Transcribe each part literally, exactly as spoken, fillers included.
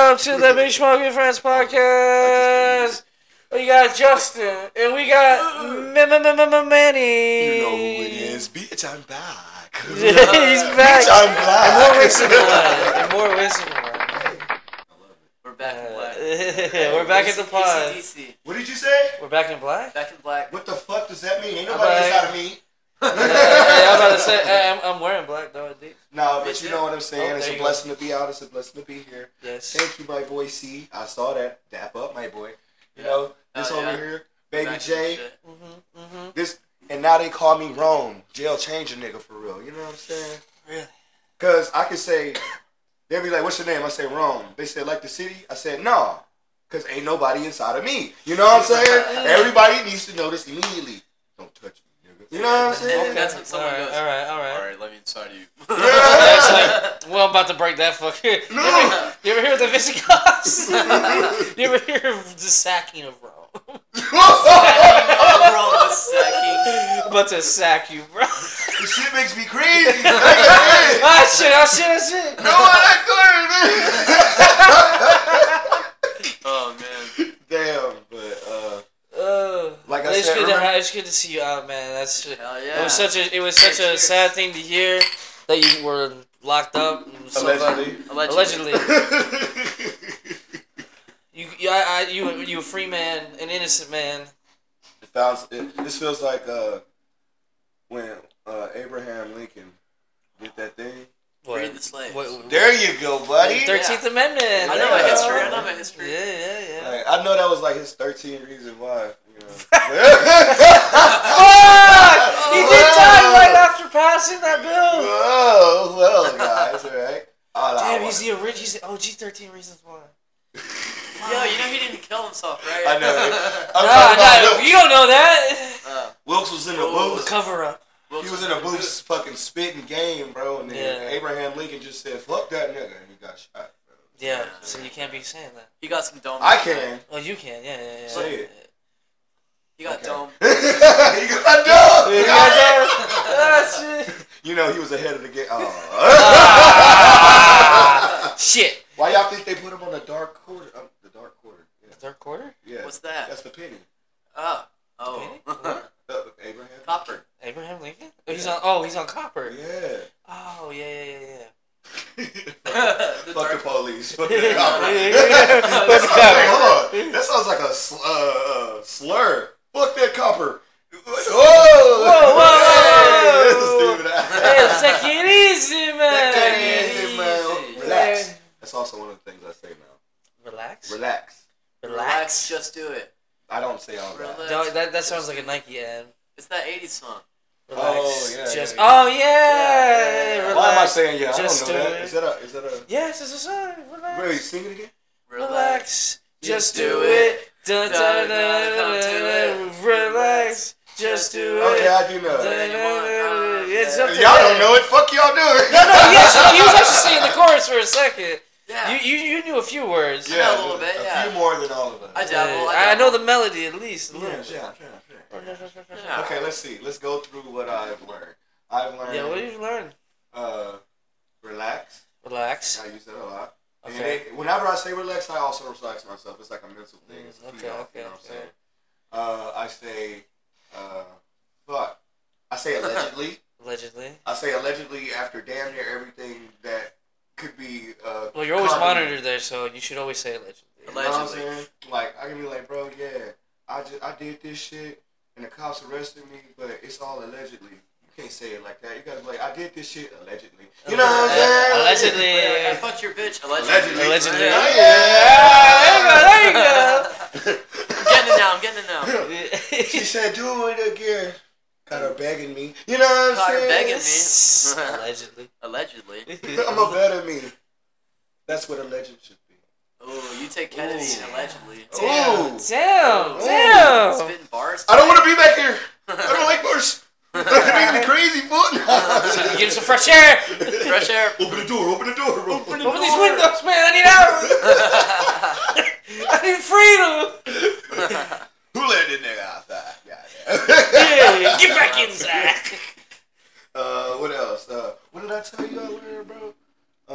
welcome to the Big Smoking Friends podcast. We got Justin and we got Manny. You know who it is, bitch. I'm back. He's back. Bitch, I'm black. And more wasted one. And more wasted one. We're back in black. We're back at the pod. A C D C. What did you say? We're back in black. Back in black. What the fuck does that mean? Ain't I'm nobody back. inside of me. Hey, I'm about to say, hey, I'm, I'm wearing black though, dude. No, but you know what I'm saying. Oh, It's there a you blessing to be out. It's a blessing to be here. Yes. Thank you, my boy C. I saw that. Dap up, my boy. You know, this Oh, over yeah. here, Baby Back J. in shit. Mm-hmm, mm-hmm. This, and now they call me Rome. Jail change a nigga for real. You know what I'm saying? Really? Cause I could say, they'll be like, "What's your name?" I say Rome. They said, "Like the city?" I said, "No." Cause ain't nobody inside of me. You know what I'm saying? Everybody needs to know this immediately. Don't touch me, nigga. You know what I'm saying? Okay. That's what someone Alright, goes. alright, alright. Alright, let me inside you. Yeah, it's like, well, I'm about to break that fucker. No. You, ever, you ever hear of the Visigoths? You ever hear of the sacking of Rome? Wrong with sacking. I'm about to sack you, bro. This shit makes me crazy. Like, Ah, shit, ah, shit, ah, shit. no, I'm not Oh man. good, man. Damn, but uh, Uh, like I it's said, good to remember- have, it's good to see you out, man. That's it Hell yeah. was such a it was such a sad thing to hear that you were locked up. And so allegedly. Allegedly. You, you, I, I, you, you a free man, an innocent man. It sounds, it, this feels like uh, when uh, Abraham Lincoln did that thing. What? Freed the slaves. What, There you go, buddy. Thirteenth Amendment. I know Yeah. my history. I know my history. Yeah, yeah, yeah. Like, I know that was like his thirteen reasons why. You know. Fuck! He did die right after passing that bill. Oh well, guys, all right. All I Damn, want- he's the original. He's the O G thirteen Reasons Why. Yo, you know he didn't kill himself, right? I know. I'm Nah, talking about nah, Wilkes. you don't know that. Uh, Wilkes was in the Oh, booth. Cover up. He was in a booth, fucking spitting game, bro. And then Yeah. Abraham Lincoln just said, "Fuck that nigga," and he got shot, bro. Yeah, so you can't be saying that. He got some dome. I can. Oh, you can. Yeah, yeah, yeah. Say it. He got Okay. dome. he got done. You got that? Ah, shit. You know he was ahead of the game. Oh. Ah, shit. Why y'all think they put him on the dark quarter? Um, the dark quarter. Yeah. Third quarter? Yeah. What's that? That's the penny. Oh. Oh. What? Uh, Abraham. Copper. Abraham Lincoln? Oh, he's on. Oh, he's on copper. Yeah. Oh, yeah, yeah, yeah, yeah. The Fuck dark- the police. Fuck the cop. What's the Hey, copper? hold on. That sounds like a sl- uh, uh, slur. Fuck that copper. Whoa! Whoa, whoa, Hey, whoa. stupid Hey, ass. take it easy, man. Take it easy, man. easy. Relax. That's also one of the things I say now. Relax. Relax. Relax, just do it. I don't say all that. Relax. No, that that sounds like a Nike ad. It's that eighties song. Relax. Oh, yeah, Just. yeah, yeah. Oh yeah. Yeah. Relax. Why am I saying yeah? I Just don't know do that. it. Is that a? Is that a? Yes, it's a song. Relax. Wait, sing it again. Relax. Just do do it. it. Dun, Dun, dun, dun, dun, come to dun, it. Relax. Just do it. Okay, I do know Dun, that. dun, dun, dun. It's Yeah. up to Y'all them. don't know it. Fuck y'all doing. No, no, he, actually, he was actually saying the chorus for a second. Yeah. You, you you knew a few words. I know a little bit, a yeah. few more than all of us. I Uh, dabble. I, I dabble. know the melody at least. A Yeah, little yeah, bit. yeah, yeah. Yeah. Okay, let's see. Let's go through what I've learned. I've learned. Yeah, what did you learn? Uh, relax. Relax. I use that a lot. And Okay. it, whenever I say relax, I also relax myself. It's like a mental thing. It's a Okay, feed off, okay, you know what I'm okay. saying? Uh, I say, uh, fuck. I say allegedly. Allegedly. I say allegedly after damn near everything that could be. Uh, Well, you're always comedy. monitored there, so you should always say allegedly. You know what I'm Allegedly. saying? Like I can be like, bro, yeah, I just I did this shit and the cops arrested me, but it's all allegedly. You can't say it like that. You gotta be like, I did this shit allegedly. You know what I'm saying? Allegedly. Like, I fucked your bitch. Allegedly. Allegedly. Allegedly. Yeah. Yeah, there you go, there you I'm getting it now. I'm getting it now. go. She said, do it again. Got her begging me. You know what I'm Caught her saying? begging me. Allegedly. Allegedly. I'm a better me. That's what a legend should be. Oh, you take Kennedy Ooh. and allegedly. Damn, Ooh. damn, Ooh. damn. Spitting bars. I don't want to be back here. I don't like bars. You're making me crazy, foot. Get him some fresh air. Fresh air. Open the door. Open the door. Open Open these windows, man. I need out. I need freedom. Who let this nigga outside? Yeah, get back inside. Uh, what else? Uh, what did I tell you I learned, bro? Uh, Uh,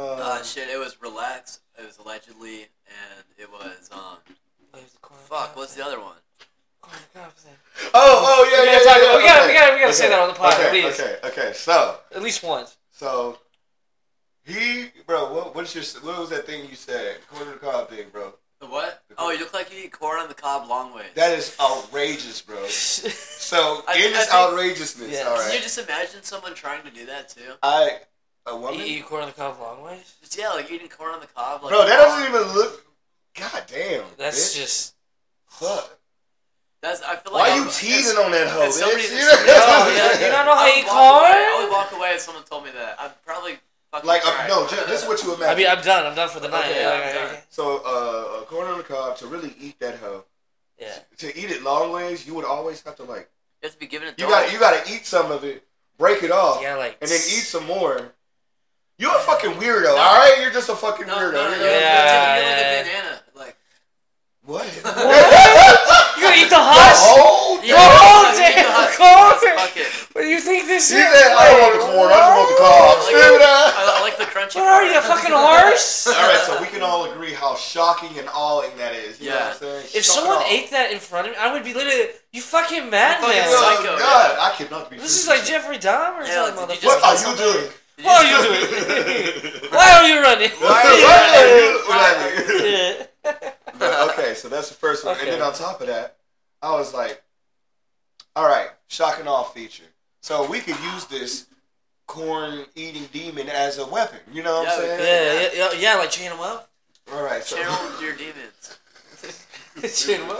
shit. It was Relax. It was allegedly, and it was um. Where's the corn Fuck. What's the other one? Corn cob thing. Oh, oh yeah, We yeah, gotta yeah, talk- yeah. we gotta- okay. we gotta- we gotta say okay. that on the pod, Okay, please. okay, okay. So, At least once. so he, bro, what, what's your, what was that thing you said? Corn on the cob thing, bro. The what? Oh, you look like you eat corn on the cob long ways. That is outrageous, bro. So I in think- this I think- outrageousness, Yeah. all Can you right. just imagine someone trying to do that too? I a You woman, eat corn on the cob long ways? Just yeah, like eating corn on the cob. Like, bro. That doesn't even look. God damn. That's bitch. just. Fuck. That's. I feel like. Why I'm- you teasing on that hoe, if somebody- bitch? if You somebody- know? Oh, yeah, you don't know how I you would eat walk away- I corn? would walk away if someone told me that. I'd probably fucking Like, cry. uh, no, ju- this is what you imagine. I mean, I'm done. I'm done for the night. Okay, Yeah, I'm yeah, done. yeah. So, uh, a corn on the cob, to really eat that hoe, Yeah. to eat it long ways, you would always have to, like, You have to be given it. you got you got to eat some of it, break it off, Yeah, like. and then eat some more. You're a fucking weirdo, all right? You're just a fucking No, weirdo. no, no, you no, know? Yeah, you're like yeah. a banana. Like What? You gonna eat the husk? Oh, yeah, Oh, you eat the damn, husk, corn. fuck it. What do you think this She is? said, I don't want the corn, I just want the cob. I like, Stupid the, ass. I, I like the crunchy. What are part. you, a fucking horse? All right, so we can all agree how shocking and awing that is. You know Yeah. what I'm saying? If Shock and someone awe. ate that in front of me, I would be literally, you fucking fucking madman. Oh, psycho, God, I cannot be. This is freaking like Jeffrey Dahmer or Yeah, something, did you motherfucker. What are just- you doing? Did What are just- you doing? Why are you running? Why are you Why are you running? Yeah. But, okay, so that's the first one. Okay. And then on top of that, I was like, all right, shock and awe feature. So we could use this corn eating demon as a weapon. You know what Yeah, I'm we saying? Yeah, yeah, yeah, yeah, like chain him up. All right, so. Channel your demons. Chain him up.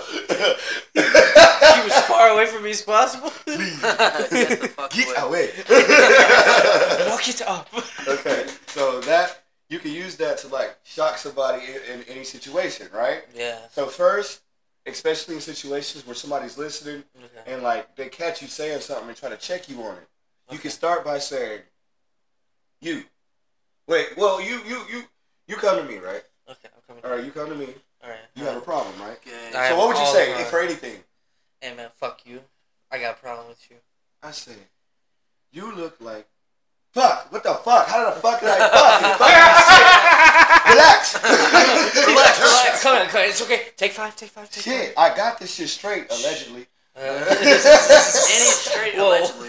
Keep as far away from me as possible. Get the fuck Get away. away. Walk it up. Okay, so that, you can use that to like shock somebody in, in any situation, right? Yeah. So first, especially in situations where somebody's listening Okay. and like they catch you saying something and try to check you on it, you Okay. can start by saying, "You, wait, well, you, you, you, you come to me, right? Okay, I'm coming. All right, you come to me. All right. You have a problem, right? Okay. I So what would you all say the if for anything? Hey man, fuck you. I got a problem with you. I say, you look like, fuck. What the fuck? How the fuck did I fuck? Fuck Relax. Relax, relax. Come on, come on. It's okay. Take five. Take five. Take Shit, I got this shit straight, allegedly. five. And he's straight, Whoa. allegedly.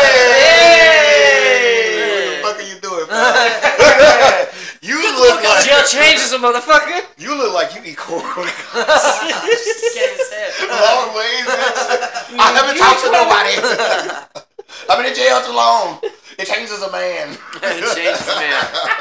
Hey! What the fuck are you doing, man? You look Uh, Jail like changes a motherfucker. you look like you eat corn. You can't even say it. Long ways. bitch. I haven't talked to nobody. I've been in jail too long. It changes a man. It changes, man.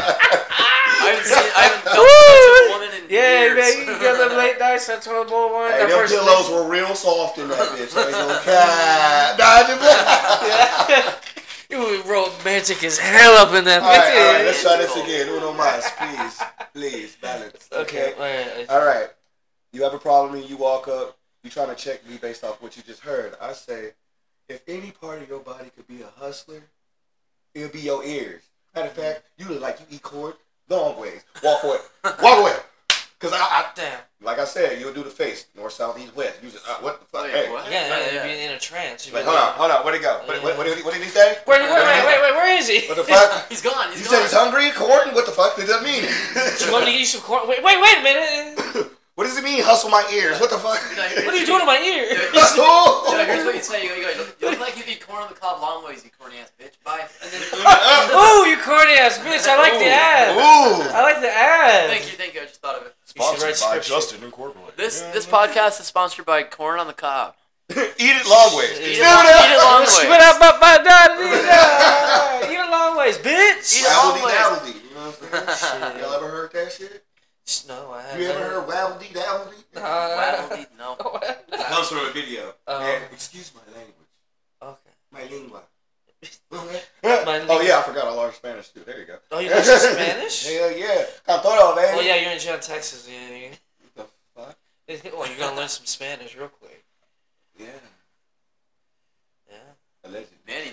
I haven't seen, I haven't felt such a woman in Yeah, years. man, you can get them late nights. I told boy one. Hey, that them person- pillows were real soft in that bitch. I ain't gonna cap. Nah, just Yeah. You were romantic as hell up in that all right, bitch. all right, let's try this again. Uno mas, please, please, balance. Okay. Okay. All right. All right. You have a problem and you walk up. You trying to check me based off what you just heard. I say, if any part of your body could be a hustler, it'll be your ears. Matter of fact, you look like you eat corn long ways. Walk away. Walk away. Cause I, I, Damn. like I said, you'll do the face, north, south, east, west. You just, uh, what the fuck? Wait, Hey, what? Yeah, yeah, Yeah, you'd yeah. be in a trance. You'd Wait, be hold on, like- hold on. Where'd he go? What, what, what, did he, what did he say? Wait, wait, wait, wait, wait, where is he? What the fuck? He's gone. He's You gone. said he's hungry? Corn? What the fuck did that mean? Do you want me to get you some corn? Wait, wait, wait a minute. What does it mean, hustle my ears? What the fuck? What are you doing to my ear? Oh! Yeah, here's what you say. You go, you go, you look like you eat corn on the cob long ways, you corny ass bitch. Bye. And then, Ooh, you corny ass bitch. I like the ad. Ooh. I like the ad. thank you, thank you. I just thought of it. You should write scripture. Justin Incorporated. This this podcast is sponsored by Corn on the Cob. Eat it long ways. Eat it long- eat it long ways. Spit out my, my dad. Eat it long ways, bitch. Eat it long Wabbledy ways. dabbledy. You know what I'm saying? Shit. Y'all ever heard that shit? No, I haven't. You ever heard wabbledy dabbledy? Uh, Waddle-dee, no. It comes from a video. Um, And excuse my language. Okay. My lingua. My oh yeah, I forgot I learned Spanish too. There you go. Oh, you know some Spanish? Hell yeah. Con todo, baby. Oh yeah, you're in jail, Texas. Yeah, you- What the fuck? well, you're gonna learn some Spanish real quick. Yeah. Yeah. Allegedly. Manny.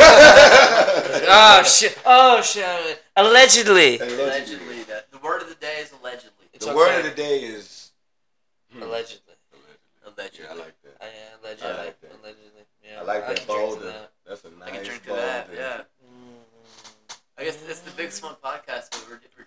Oh shit! Oh shit! Allegedly. Allegedly. Allegedly. That, the word of the day is allegedly. It's The okay. word of the day is. Hmm. Allegedly. Allegedly. Yeah, I like that. I yeah, allegedly. I like that. Allegedly. Yeah. I like I that can drink to bolder. that. That's a I can nice drink to bolder. that, yeah. Mm. I guess it's the Big Smoke podcast, but we're, we're drinking whiskey.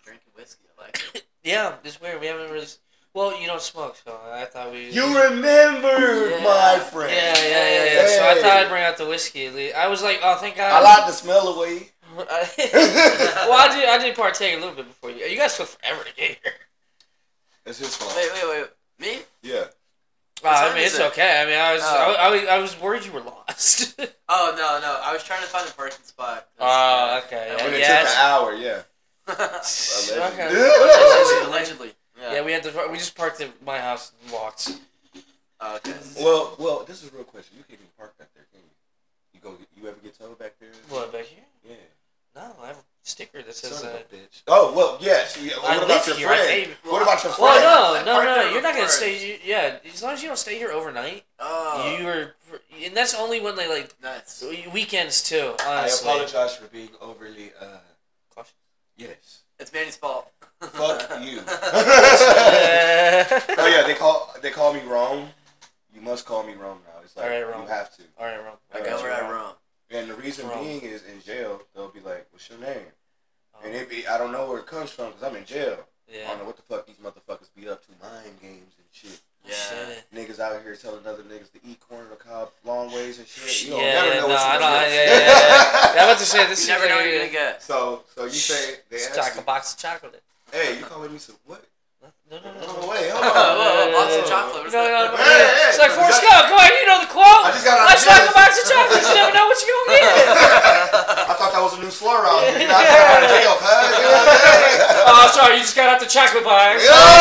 whiskey. I like it. Yeah, it's weird. We haven't really. Well, you don't smoke, so I thought we. You remember, Yeah. my friend. Yeah, yeah, yeah, yeah. So I Hey. thought I'd bring out the whiskey. at least. I was like, oh, thank God. I like the smell of weed. well, I did. I did partake a little bit before you. You guys took forever to get here. It's his fault. Wait, wait, wait. Me? Yeah. Uh, I mean, time is it's it? okay. I mean, I was, Oh. I, I was, I was worried you were lost. Oh no, no. I was trying to find a parking spot. Oh, okay. When Yeah, it yeah, took an hour, yeah. okay. allegedly, allegedly. Yeah. Yeah, we had to. We just parked at my house and walked. Oh, okay. Well, well, this is a real question. You can't even park back there, can you? You go. You ever get towed back there? What back here? Yeah. No, I have a sticker that says. Son Uh, of a bitch. Oh well, yes. Yeah. I What about live your here. I friend? pay- What about your friend? well, I no, no, parked no. there You're not gonna before. stay. You, yeah, as long as you don't stay here overnight, Oh, you are, and that's only when they like nice. weekends too. I Honestly, apologize for being overly. uh Cautious. Yes. It's Manny's fault. Fuck you. Uh, Oh yeah, they call they call me Rome. You must call me Rome now. It's like Alright, Rome. you have to. All right, Ron. I got got you, where I Ron. wrong. And the reason Rome. being is in jail they'll be like, "What's your name?" Oh, And it be I don't know where it comes from because I'm in jail. I yeah. don't know what the fuck these motherfuckers be up to, mind games and shit. Yeah. Shit. Niggas out here telling other niggas to eat corn on the cob long ways and shit. You don't Yeah, never yeah, know no, what I you're know. gonna I- get. Yeah, yeah, yeah. I'm about to say this. You never is know like, what you're gonna get. So, so you say they ask Stock a you, box of chocolate. hey, you calling me some what? No, no, no. Oh no. wait, hold Whoa, on. whoa, a box of No, chocolate. What's no, that? no, no. Hey, hey, It's like is Forrest that- Gump. Come on, you know the quote. I just got out of Let's jail. talk a box of chocolates. You never know what you're gonna get. I thought that was a new slur out here. You know, I just got out of jail, cuz. You know what I'm saying? Oh, sorry, you just got out the chocolate box.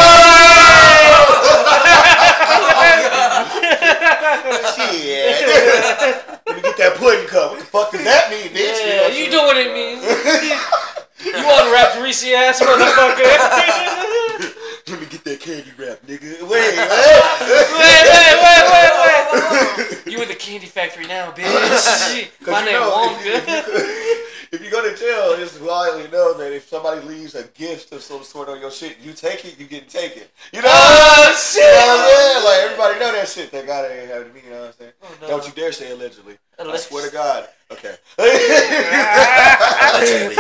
Shit. Let me get that pudding cup. What the fuck does that mean, bitch? Yeah, You you know know what it means. You unwrapped greasy ass motherfucker. Let me get that candy wrap, nigga. Wait, Wait, wait, wait, wait, wait. You in the candy factory now, bitch. My you name know, if, you, if, Wonka. you, if you go to jail, it's widely known that if somebody leaves a gift of some sort on your shit, you take it, you get taken. You know? Oh, You know what shit. I'm saying? Like, everybody know that shit. Thank God it ain't happened to me, you know what I'm saying? Oh, no. Don't you dare say allegedly. I Alleg- swear to God. Okay. Allegedly.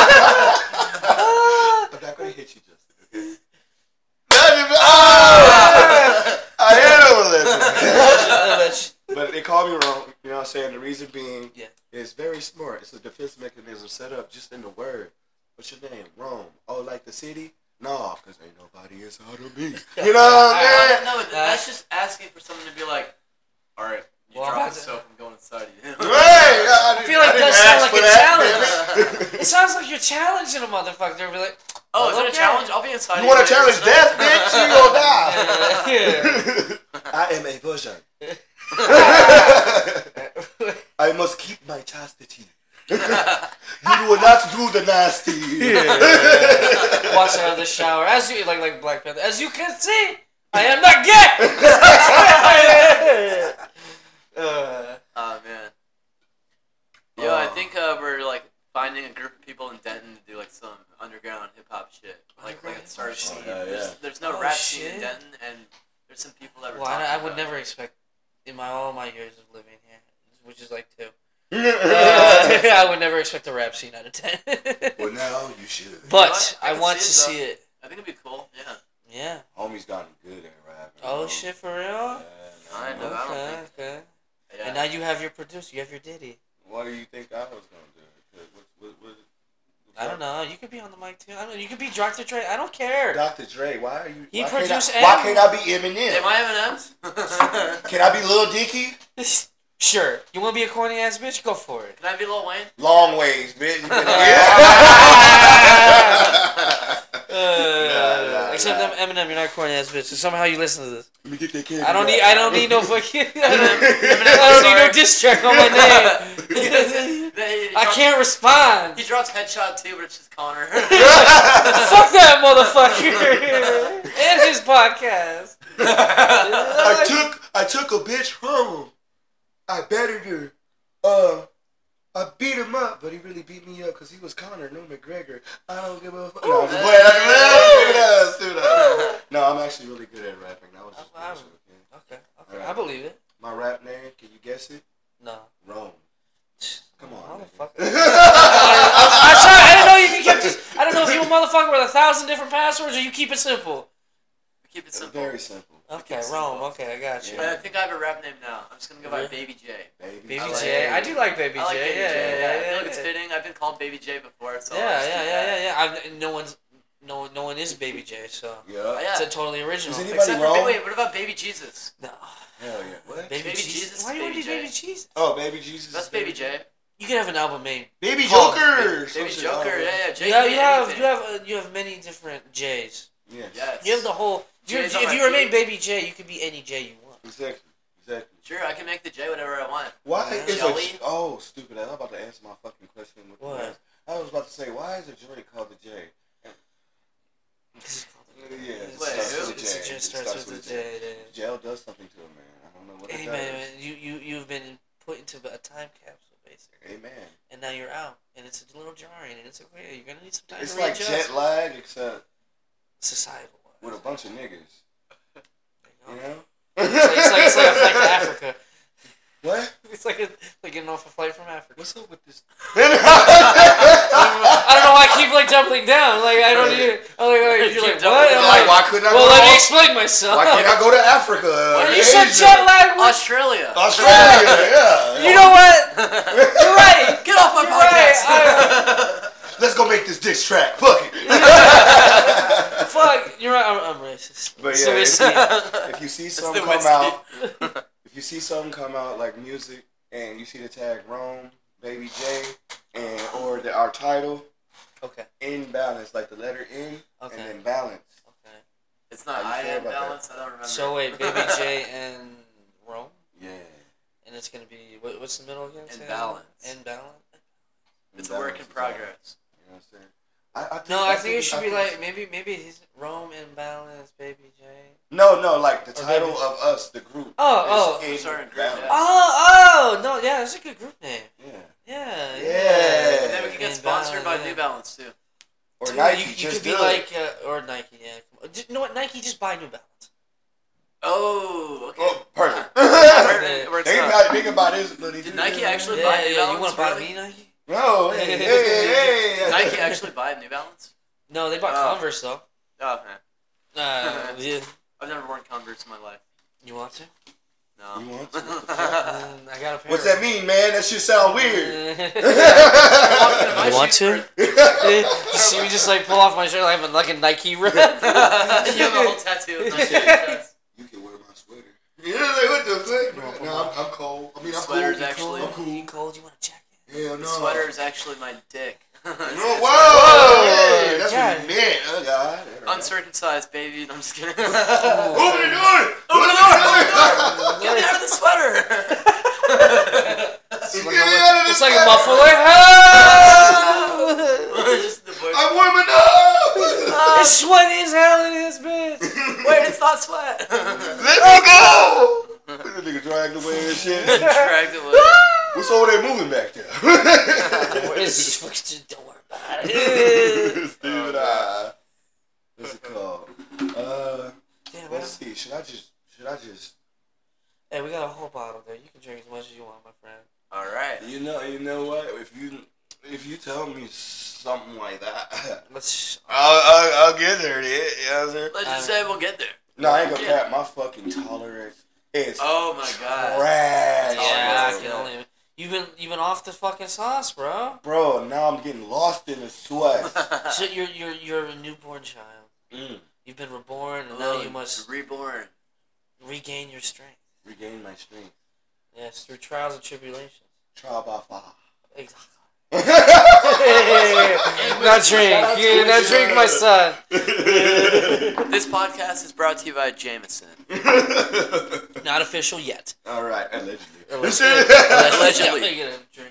I'm not going to hit you, Justin, okay? Not even, ah! I hit him allegedly. But they call me wrong, you know what I'm saying? The reason being Yeah. is very smart. It's a defense mechanism set up just in the word. What's your name? Rome. Oh, like the city? No, because ain't nobody inside of me. You know what I'm saying? No, but that's just asking for someone to be like, all right, you Well, drop I'm the about to- soap, I'm going inside of you. Right. I, I feel like I didn't that sounds ask like for a that, challenge. damn It sounds like you're challenging a motherfucker. They'll be like, Oh, is that a Okay. challenge? I'll be inside it. of You want to later challenge tonight. death, bitch? You gonna die. yeah. I am a virgin. I must keep my chastity. You will not do the nasty. Walks out of the shower as you like like Black Panther. As you can see, I am not gay. uh, Oh man. Yo, I think uh, we're like finding a group of people in Denton to do like some underground hip hop shit. Like like a start Underground scene. hip-hop shit. There's, there's no Oh, rap scene in shit. Denton, and there's some people that were. well, I, talking I would about never it. expect in my all my years of living here, which is like two. Uh, I would never expect a rap scene out of ten. Well, now you should. But I I can want to see see it, it. I think it'd be cool. Yeah. Yeah. Homie's gotten good at rapping. Oh bro. shit, for real? Yeah, Kind man. of. I don't Okay, think- okay. Yeah. And now you have your producer. You have your Diddy. What do you think I was gonna do? 'Cause What, what, what, I don't know. You could be on the mic too. I don't know. You could be Doctor Dre. I don't care. Doctor Dre, why are you? He why produced Can't I, why M. can't I be Eminem? Am I M and M's? Can I be Lil Dicky? Sure. You want to be a corny ass bitch? Go for it. Can I be Lil Wayne? Long ways, bitch. You better Uh, nah, except nah. them Eminem, you're not a corny ass bitch. So somehow you listen to this. Let me get that candy. I don't wrap. need. I don't need no fucking. I don't, Eminem, I don't need no sorry. diss track on my name. He I drops- can't respond. He drops headshot too, but it's just Connor. Fuck that motherfucker and his podcast. I took I took a bitch home. I bettered her. Uh, I beat him up, but he really beat me up because he was Conor, no McGregor. I don't give a fuck. No, I'm just playing. I'm just playing. Stupid ass. No, I'm actually really good at rapping. That was just Oh, wow. bullshit, okay? Okay, okay, I believe it. My rap name, can you guess it? No. Rome. Come on. Motherfucker. nigga. I'm sorry. I didn't know you could keep this. I don't know if you a motherfucker with a thousand thousand different passwords, or you keep it simple? Keep it simple. Very simple. Okay, it Rome. simple. Okay, I got you. But I think I have a rap name now. I'm just gonna go by Yeah. Baby J. Baby, Baby I like J. it. I do like Baby I like J. Baby yeah, J. yeah, Yeah, yeah, I feel yeah, like it's yeah. fitting. I've been called Baby J before, so Yeah, I'll just yeah, keep yeah, that. yeah, yeah. I've, no one's, no, one- no one is Baby J, so Yeah. Oh, yeah. it's a totally original. Is anybody Except for wrong? wait, what about Baby Jesus? No. Hell yeah. What? Baby, Baby Jesus. Jesus Why is do you want to Baby do Baby J. Jesus? Oh, Baby Jesus. That's is Baby J. You could have an album named Baby Called Joker. Baby Joker. Yeah, yeah. J You have, can you be have, anything. you have, uh, you have many different J's. Yes. Yes. You have the whole. You're, J's on if my you remain feet. Baby J, you could be any J you want. Exactly. Exactly. Sure, I can make the J whatever I want. Why Yeah. is Jelly? a oh stupid? I'm about to answer my fucking question. With the What? rest. I was about to say, why is a joint called the J? Because it's called Yeah, it it's, Wait, starts who? with a it's a J. J. It Starts with a J. yeah. Jail does something to a man. I don't know what it Hey does. man, man, you you you've been put into a time capsule basically, Amen. and now you're out, and it's a little jarring, and it's okay. You're gonna need some time It's to like readjust. jet lag, except Societal. with a bunch of niggas. There you You go. know? It's like, it's like it's like a flight to Africa. What? It's like a, like getting off a flight from Africa. What's up with this? I don't know, I don't know why I keep like doubling down. Like I don't even. I'm like, like you're like Keep what? doubling I'm down. Like, like, why couldn't I well, go let to me Aus- explain myself. Why can't I go to Africa? Well, uh, you said Asia? jet lag. was- Australia. Australia, yeah. You know what? You're right. Get off my You're podcast. right. Let's go make this diss track. Fuck it. Fuck. You're right. I'm, I'm racist. But So yeah, it's- If you see It's something the come whiskey. out, if you see something come out like music, and you see the tag Rome, Baby J, and or the our title okay. in balance, like the letter N, Okay. and then balance. Okay. It's not How you I feel am about that? balance. I don't remember. So wait, Baby J and Rome, Yeah. and it's gonna be what, what's the middle again? And Say balance. And balance. It's And a work balance in is all. progress. You know what I'm saying? I, I think, No, I think it should I be think like maybe maybe he's Rome and balance, Baby J. No, no, like the Or title Baby- of us, the group. Oh, is oh. in Sorry, group, balance. yeah. Oh, oh, no, yeah, that's a good group name. Yeah. Yeah, Yeah. yeah. And then we can get And sponsored by balance, yeah. New Balance too. Or Dude, Nike, you, you just could be do like, it. uh, or Nike, yeah. Come on. Just- You know what, Nike, just buy New Balance. Oh, okay. Oh, perfect. Where- where it's They not. got think about this, but he Did did Nike it. actually Yeah, buy yeah, New you Balance, want to buy really? me Nike? No, hey, hey, hey, hey. Nike actually buy New Balance? No, they bought Oh. Converse, though. Oh man, Uh, yeah. I've never worn Converse in my life. You want to? No. You want to? Mm, I got a pair. What's that mean, man? That shit sound weird. My You want shoes to? You see me just like pull off my shirt like I'm like a Nike rep. you have a whole tattoo of Nike on your chest. You can wear my sweater. You know, like, what the fuck? man? No, I'm, I'm cold. I mean, I'm Sweater's cool. actually- I'm cool. You cold? You want a jacket? Hell no. The sweater is actually my dick. No, It's- whoa, it's Whoa, hey, that's God. what you meant. Oh, God. Uncircumcised, baby. I'm just kidding. Open the door! Open the door! Open the door! Get me out of the sweater! It's Get like me a, out of it's this like a sweater. muffler. Just the voice. I'm warming up! It's sweaty as hell in this bitch. Wait, it's not sweat. Let me go! That nigga dragged away and shit. Dragged away. What's over there moving back there? It's just, don't worry about it. Stupid eye. What's it called? Uh, Damn, let's man. see. Should I just? Should I just? Hey, we got a whole bottle there. You can drink as much as you want, my friend. All right. You know. You know what? If you if you tell me something like that, Let's. I'll I'll, I'll get there. Yeah, you know what I'm saying? Let's just say we'll get there. No, I ain't gonna Yeah. cap. My fucking tolerance is Oh my god. trash. Yeah, I Tolerance, can yeah. only. You've been you've been off the fucking sauce, bro. Bro, now I'm getting lost in the sweat. So you're you're you're a newborn child. Mm. You've been reborn, and Hello, now you must reborn. regain your strength. Regain my strength. Yes, through trials and tribulations. Trial by fire. Exactly. Not drink. Yeah, not drink, my son. This podcast is brought to you by Jameson. Not official yet. All right, allegedly. Allegedly. Allegedly. Definitely gonna drink.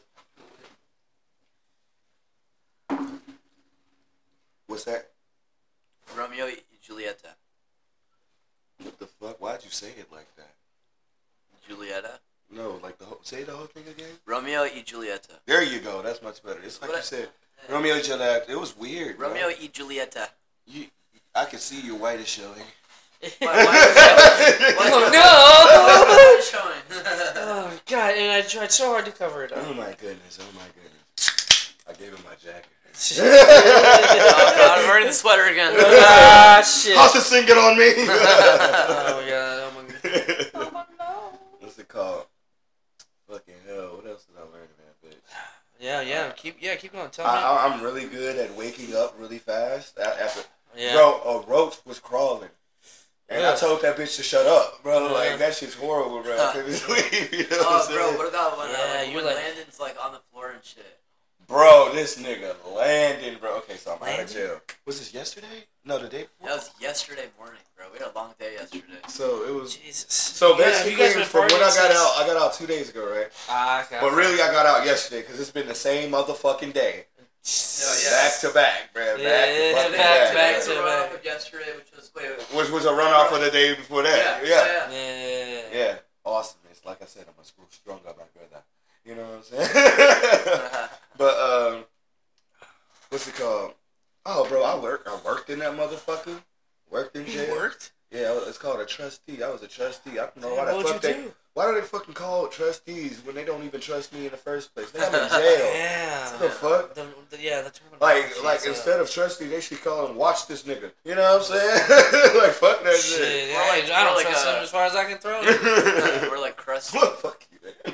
What's that? Romeo y Julieta. What the fuck? Why'd you say it like that? Julieta. No, like the whole, say the whole thing again. Romeo y Julieta. There you go. That's much better. It's like What you I- said, Romeo and Juliet. It was weird. bro. Romeo y Julieta. You, I can see your white is showing. Why, why Oh, Why no! is it showing? Oh, God, and I tried so hard to cover it up. Oh my goodness. Oh my goodness. I gave him my jacket. Oh god, I'm wearing the sweater again. Ah, shit. How's this thing get on me? Oh my god. Oh my god. Oh my god. What's it called? Fucking hell. What else did I learn in that bitch? Yeah, yeah. Keep, yeah, keep going. Tell I, me. I, I'm really good at waking up really fast. A- After, Yeah. Bro, a roach was crawling. And Yeah. I told that bitch to shut up, bro. Yeah. Like, that shit's horrible, bro. I couldn't sleep, you know what I'm Oh, bro, saying? what about when, uh, Yeah, like, you when like- Landon's like on the floor and shit? Bro, this nigga Landon, bro. Okay, so I'm out of Landon? jail. Was this yesterday? No, the day before? That was yesterday morning, bro. We had a long day yesterday. So it was. Jesus. So Yeah, basically, you guys been from when I partying got since- out, I got out two days ago, right? Ah, okay. But really, I got out yesterday because it's been the same motherfucking day. yeah. Back to back, bro. Back Yeah, to yeah, fucking back back. to back It was to a back. run-up of yesterday, which was wait, wait. Which was a runoff of the day before that. Yeah, Yeah. yeah. Yeah. Yeah. Awesomeness. Like I said, I'm a screw stronger, my brother. You know what I'm saying? But, um, what's it called? Oh, bro, I work. I worked in that motherfucker. Worked in You jail. worked? Yeah, it's called a trustee. I was a trustee. I don't know why Damn, the what'd fuck you they. do? Why do they fucking call trustees when they don't even trust me in the first place? They got me in jail. Yeah. What the fuck? The, the, yeah, the terminology. Like, like is, uh, instead of trustee, they should call him watch this nigga. You know what I'm saying? Like, fuck that Shit, shit. yeah, We're like- I don't we're like, trust uh, him as far as I can throw it. We're like crusty. fuck you, man.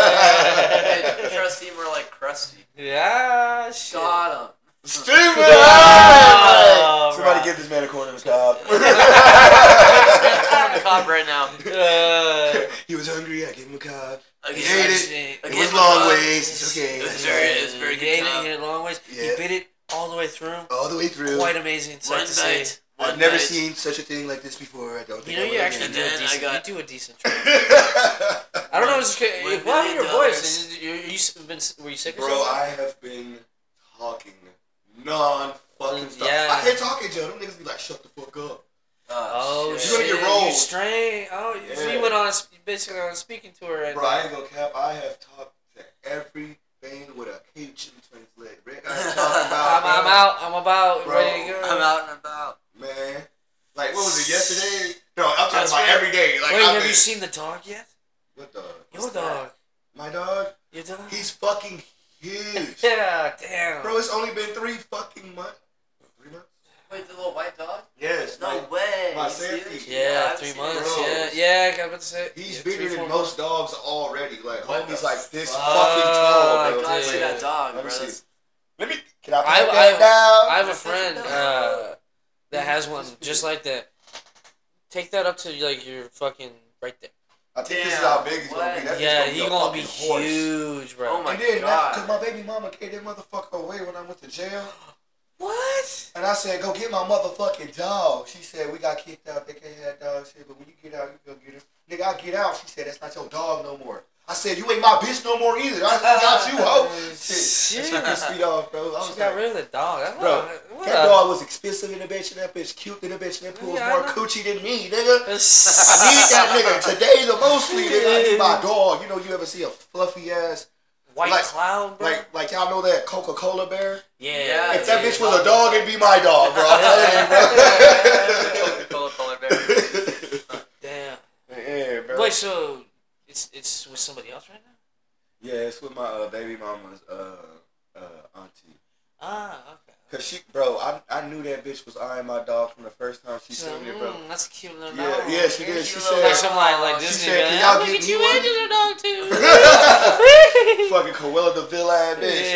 Hey, trust team, we're like crusty. Yeah, shit. Got him. Stupid! Oh, Somebody right. give this man a corner in the cob. I'm on the cob right now. Uh, He was hungry. I gave him a cob. Again, He ate it. shit. It Again, was my long cob. ways. It's okay. It was It's very- okay. it's very He good ate it, time. he ate it long ways. Yeah. He bit it all the way through. All the way through. Quite amazing sight One to see. night. One I've never night. seen such a thing like this before. I don't You think know, I you will actually again. do a then I decent. got- You do a decent job. I don't know. It's okay. One Why million your dollars. voice? Is- You, you s- been? Were you sick or Bro, something? I have been talking non-fucking stop. Yeah. I can't talk in jail. Them niggas be like, shut the fuck up. Oh shit. shit! You're gonna get rolled. You straight? Oh, you- so Yeah. you went on a, sp- basically on a speaking tour right Bro, I ain't gonna cap. I have talked to everything with a H in between his legs. Rick, I ain't talking about. I'm, I'm out. I'm about Bro, ready to go. I'm out and about. Man. Like, what was it, yesterday? No, I'm talking That's about right. every day. Like, Wait, I've have been- you seen the dog yet? What dog? Your What's dog. My dog? Your dog. He's fucking huge. Yeah, damn. Bro, it's only been three fucking months. Three months? Wait, the little white dog? Yes. No like, way. my You see safety. it? yeah, I've three seen months. it. Yeah, yeah. I was about to say. He's yeah, bigger three, than four most months. dogs already. Like, What homie's the like this fuck? fucking tall, bro. God, dude. see that dog, Let bro. me see. That's- Let me. Can I I, pat I, that down? I have a friend uh, that has one just like that. Take that up to like your fucking right there. I think this is Damn, how big he's gonna be. what? That Yeah, bitch he a gonna be fucking horse. huge, bro. Oh my And then, God. because my baby mama gave that motherfucker away when I went to jail. What? And I said, go get my motherfucking dog. She said, we got kicked out. They can't have dogs here, but when you get out, you go get him. Nigga, I get out. She said, that's not your dog no more. I said, you ain't my bitch no more either. I still got you, ho. Shit. Shit. She pissed me off, bro. I She was got like, rid of the dog. That's Bro, what, what that a- dog was expensive in the bitch, and that bitch cute in the bitch, and that pulls Yeah, I more know. coochie than me, nigga. I need that nigga today the mostly, nigga. I need my dog. You know, you ever see a fluffy ass, White like- cloud, bro. like, like y'all know that Coca-Cola bear? yeah. Yeah, If that yeah, bitch was a dog, it'd be my dog, bro. I'm telling Coca-Cola polar bear. you, bro. Damn. Yeah, bro. Wait, so it's it's with somebody else right now? Yeah, it's with my uh, baby mama's uh, uh, auntie. Ah, okay. Cause she, bro, I I knew that bitch was eyeing my dog from the first time she She's seen like, me, bro. mm, that's a cute little Yeah, dog. yeah, she did. She Cute said, little Like some like, like She Disney. said, man. "Can y'all Look get at me you one?" and your dog too. fucking Cruella de Vil ass bitch.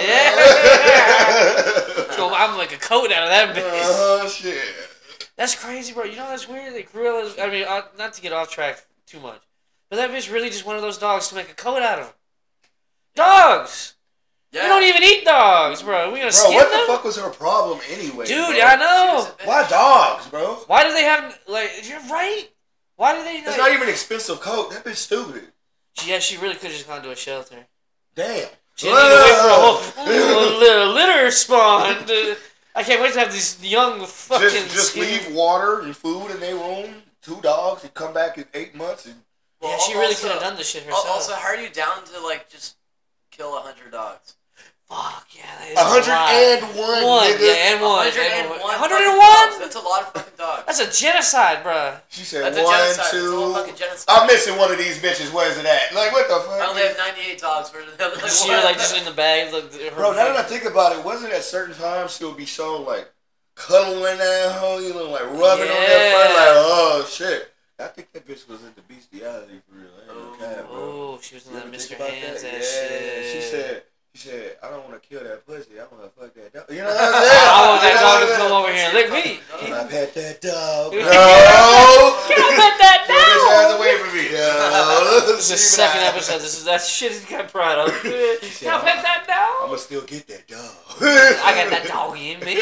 Yeah. So I'm like a coat out of that bitch. Uh huh. Shit. That's crazy, bro. You know that's weird. Like Cruella. I mean, uh, not to get off track too much, but that bitch really just one of those dogs to make a coat out of. Dogs. Yeah. We don't even eat dogs, bro. We gonna Bro, skin what them, the fuck was her problem anyway? dude? bro? I know. Why dogs, bro? Why do they have like? You're right. Why do they? It's Like, not even an expensive coat. That bitch stupid. yeah, she really could have just gone to a shelter. Damn. She didn't need to wait for a whole ooh, litter, litter spawn. I can't wait to have these young fucking. Just, just skinny- leave water and food in their room. Two dogs. And come back in eight months. And Yeah, Well, she really also- could have done this shit al- herself. Also, how are you down to like just kill a hundred dogs? Fuck yeah, that is A hundred lot. and one, One, nigga. yeah, and one, one hundred and and one. one. one hundred fucking one? dogs. That's a lot of fucking dogs. That's a genocide, bruh. She said That's a one, genocide. That's a whole two. fucking genocide. I'm missing one of these bitches. Where's it at? Like, what the fuck? I only have ninety-eight dogs for the other. Like, She what? like just in the bag. Look, her Bro, now that I think about it, wasn't at certain times she'll be shown like cuddling that hoe, you know, like rubbing on that Yeah. front, like, oh shit. I think that bitch was into bestiality for real. I ain't no cap, bro. Oh, she was in You that ever Mister think about Hands that? that Yeah, shit. she said, she said, I don't want to kill that pussy. I want to fuck that dog. You know what I'm saying? I want that You know dog what to I'm come saying? over here and lick me. Can I pet that dog? You No. don't pet that Get this dog. ass away from me. No. This is the second episode. This is that shit is got pride of. Can I pet that I'm dog? gonna still get that dog. I got that dog in me.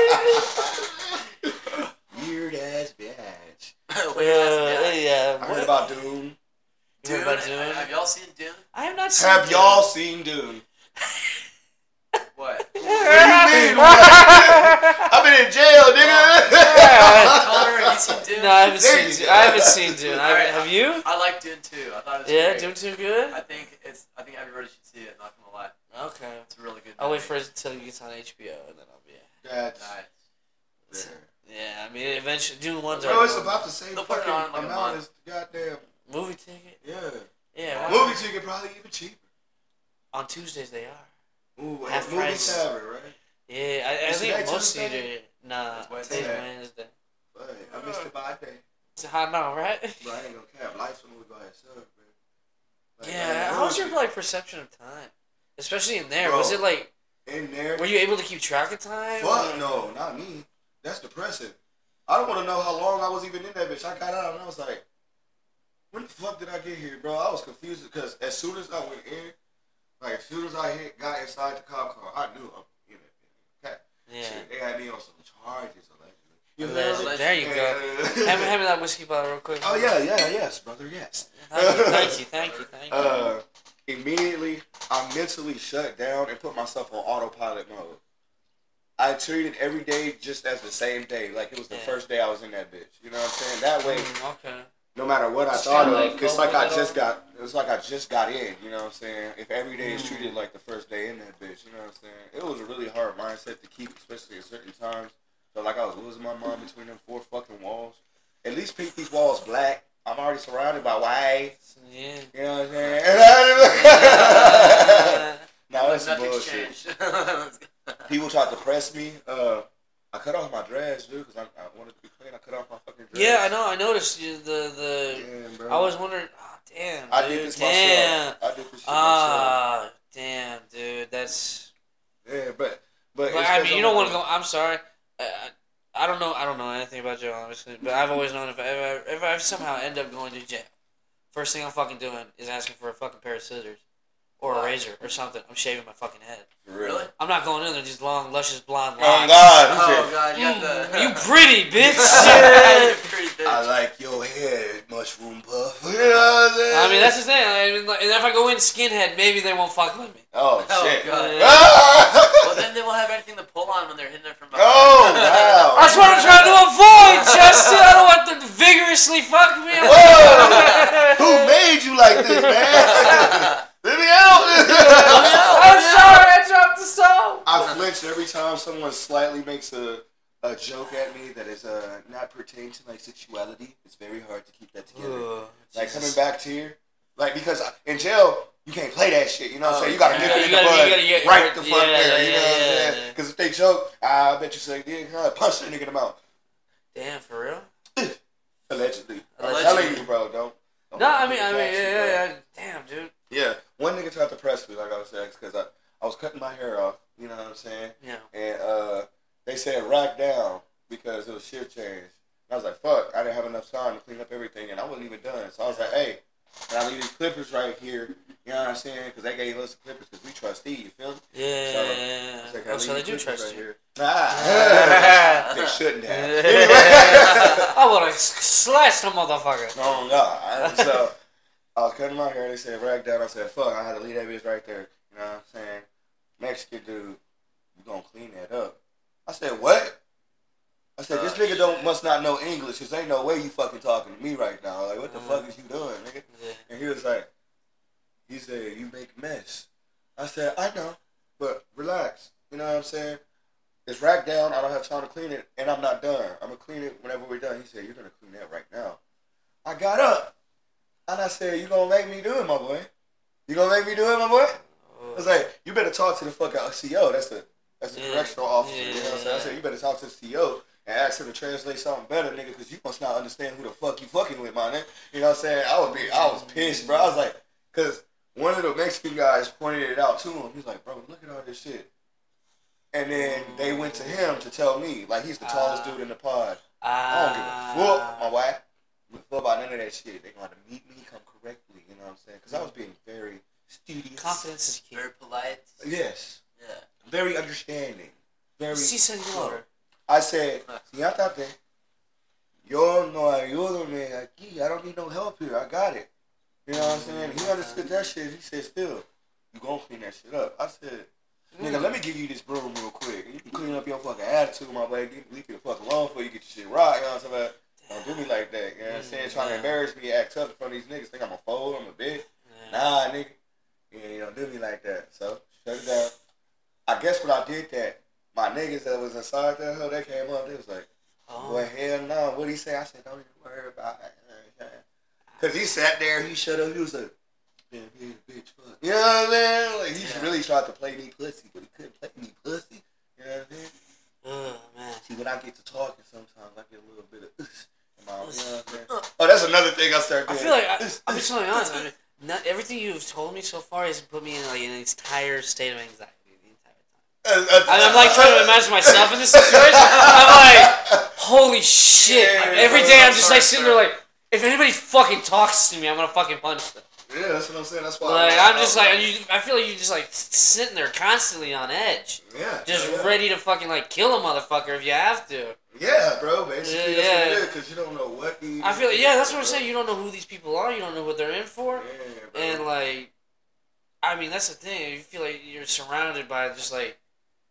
Weird ass bitch. Wait, Uh, that's- yeah. I What? heard about Dune. You heard Dune, about Dune? have y'all seen Dune? I have not seen Have Dune. y'all seen Dune? What? What do you mean? I've been in jail, nigga. Connor, have you seen Dune? No, I haven't There seen you Dune. go. I haven't seen Dune. I haven't, Alright, have you? I like Dune too. I thought it was Yeah, great. Dune too good? I think it's. I think everybody should see it. Not gonna lie, Okay. it's a really good. I'll wait movie. for it until it gets on H B O and then I'll be. That's, Nice. Yeah, I mean, eventually, Dune one's bro, are it's about the same They'll put it fucking on in like a amount month. as the goddamn. movie ticket. Yeah. Yeah, Movie ticket probably even cheaper. on Tuesdays they are. Ooh, Half at movie price. tavern, right? Yeah, I, I Is think that most Tuesday? theater. Nah, It's Wednesday. today's Wednesday. But I missed it by a day. So I know, right? But I ain't gonna cap. Life's a movie by itself, man. Like, Yeah. like, How was your movie like perception of time, especially in there? Bro. Was it like? in there? Were you able to keep track of time? Fuck no, not me. That's depressing. I don't want to know how long I was even in that bitch. I got out and I was like, when the fuck did I get here, bro? I was confused because as soon as I went in, like as soon as I hit, got inside the cop car, I knew I'm in it. Okay. Yeah. Shit, they had me on some charges allegedly. You Allegedly. feel me? There you go. And- Hand me, hand me that whiskey bottle real quick. Oh yeah, yeah, yes, brother, yes. Thank you, thank you, thank you, thank you. Uh, immediately, I mentally shut down and put myself on autopilot mode. I treated every day just as the same day, like it was the Yeah. first day I was in that bitch. You know what I'm saying? That way, Mm, okay. no matter what I It's thought kinda of, like it's like I cope with it just all. got. It's like I just got in. You know what I'm saying? If every day is Mm. treated like the first day in that bitch, you know what I'm saying? It was a really hard mindset to keep, especially at certain times. Felt like I was losing my mind between them four fucking walls. At least paint these walls black. I'm already surrounded by white. Yeah. You know what I'm saying? No, that's some Nothing's bullshit. changed. People tried to press me. Uh, I cut off my dreads, dude, because I, I wanted to be clean. I cut off my fucking dreads. Yeah, I know. I noticed you. The the. Damn, bro. I was wondering. Oh, damn. I dude, did this damn. myself. I did this shit Ah, damn, dude. That's. myself. Yeah, but but, But it's I 'cause mean, you I'm don't like- want to go. I'm sorry. I, I, I don't know. I don't know anything about jail, obviously. But I've always known if I, if I if I somehow end up going to jail, first thing I'm fucking doing is asking for a fucking pair of scissors, or a Why? razor or something. I'm shaving my fucking head. For real. Really? I'm not going in there these long, luscious blonde Oh locks. God, Oh shit. god, you got the. Mm, you pretty bitch. You're pretty bitch. I like your head, mushroom puff. You know what I'm saying? I mean, that's the thing. I mean, like, and if I go in skinhead, maybe they won't fuck with me. Oh, Oh, shit. God. Ah! Well, then they won't have anything to pull on when they're hitting it from behind. Oh, wow. That's what I'm trying to avoid, Justin. I don't want them to vigorously fuck me. Whoa! Who made you like this, man? Let me out! I'm sorry, I dropped the song. I flinch every time someone slightly makes a, a joke at me that is uh, not pertaining to my sexuality. It's very hard to keep that together. Ugh, Like coming Jesus. back to here, like because in jail you can't play that shit. You know what I'm saying? You gotta Yeah, nip it you in the gotta- bud you gotta get- right the fuck yeah, there. You yeah, know what I'm yeah, saying? yeah. Because if they joke, I bet you say, yeah, huh, punch that nigga in the mouth. Damn, for real? Allegedly. I'm Allegedly. telling you, bro. Don't. don't No, I put mean, the I mean, caption, yeah, bro. yeah, yeah. Damn, dude. Yeah, one nigga tried to press me, like I was saying, because I, I was cutting my hair off, you know what I'm saying? Yeah. And uh, they said rack down because it was shift change. And I was like, fuck, I didn't have enough time to clean up everything, and I wasn't even done. So I was like, hey, can I leave these clippers right here? You know what I'm saying? Because they gave us the clippers because we trustee, you feel me? Yeah. So, I was like, can I Oh, so leave they these do clippers trust right you. here? Nah. They shouldn't have. Anyway. I would have slashed the motherfucker. Oh, God. So I was cutting my hair. They said rack down. I said, fuck, I had to leave that bitch right there. You know what I'm saying? Mexican dude, you gonna clean that up. I said, what? I said, this Oh, nigga don't shit. must not know English because ain't no way you fucking talking to me right now. Like, what the Mhm. fuck is you doing, nigga? Yeah. And he was like, he said, you make mess. I said, I know. but relax. You know what I'm saying? It's racked down. I don't have time to clean it, and I'm not done. I'm gonna clean it whenever we're done. He said, "You're gonna clean that right now." I got up, and I said, "You gonna make me do it, my boy? You gonna make me do it, my boy?" I was like, "You better talk to the fuck out C O. That's the that's the Yeah. correctional officer." Yeah. You know what I'm saying? I said, "You better talk to the C O and ask him to translate something better, nigga, because you must not understand who the fuck you fucking with, my nigga." You know what I'm saying? I was be, I was pissed, bro. I was like, because one of the Mexican guys pointed it out to him. He's like, "Bro, look at all this shit." And then they went to him to tell me, like, he's the tallest Uh, dude in the pod. Uh, I don't give a fuck, my wife. I don't give a fuck about none of that shit. They gonna meet me, come correctly, you know what I'm saying? Because I was being very studious. Confidence is key. Very polite. Yes. Yeah. Very understanding. Very. Sí, señor. I said, "Fíjate, yo no ayúdame aquí. I don't need no help here. I got it." You know what I'm saying? He understood that shit. He said, "Still, you gonna clean that shit up." I said, "Nigga, let me give you this broom real quick. You can clean up your fucking attitude, my boy. Leave me the fuck alone before you get your shit right." You know what I'm saying? Don't do me like that. You know what I'm saying? Trying to embarrass me, act tough in front of these niggas. Think I'm a fool, I'm a bitch. Yeah. Nah, nigga. Yeah, you don't do me like that. So, shut it down. I guess when I did that, my niggas that was inside that hell, they came up. They was like, Oh. "Boy, hell no." What'd he say? I said, "Don't even worry about it." Because he sat there, he shut up. He was like, "Damn, he ain't a bitch, fuck." You know what I'm saying? Like, he Yeah. really tried to play me pussy, but he couldn't play me pussy. You know what I'm saying? Oh, man. See, when I get to talking, sometimes I get a little bit of in my, you know what I'm saying? Oh, that's another thing I started I doing. feel like, I, I'm just telling you honest, I mean, not, everything you've told me so far has put me in like an entire state of anxiety the entire time. And I'm like trying to imagine myself in this situation. I'm like, holy shit. Yeah, Like, every yeah, day yeah, I'm just sorry, like sitting there sorry. like, if anybody fucking talks to me, I'm gonna fucking punch them. Yeah, that's what I'm saying. That's why. Like, I, I'm just like, and you, I feel like you're just like sitting there constantly on edge. yeah, Just yeah. ready to fucking like kill a motherfucker if you have to. Yeah, bro. Basically, Yeah, that's yeah. what it is. Because you don't know what the. I feel like, yeah, that's what I'm saying. You don't know who these people are. You don't know what they're in for. Yeah, bro. And like, I mean, that's the thing. You feel like you're surrounded by just like,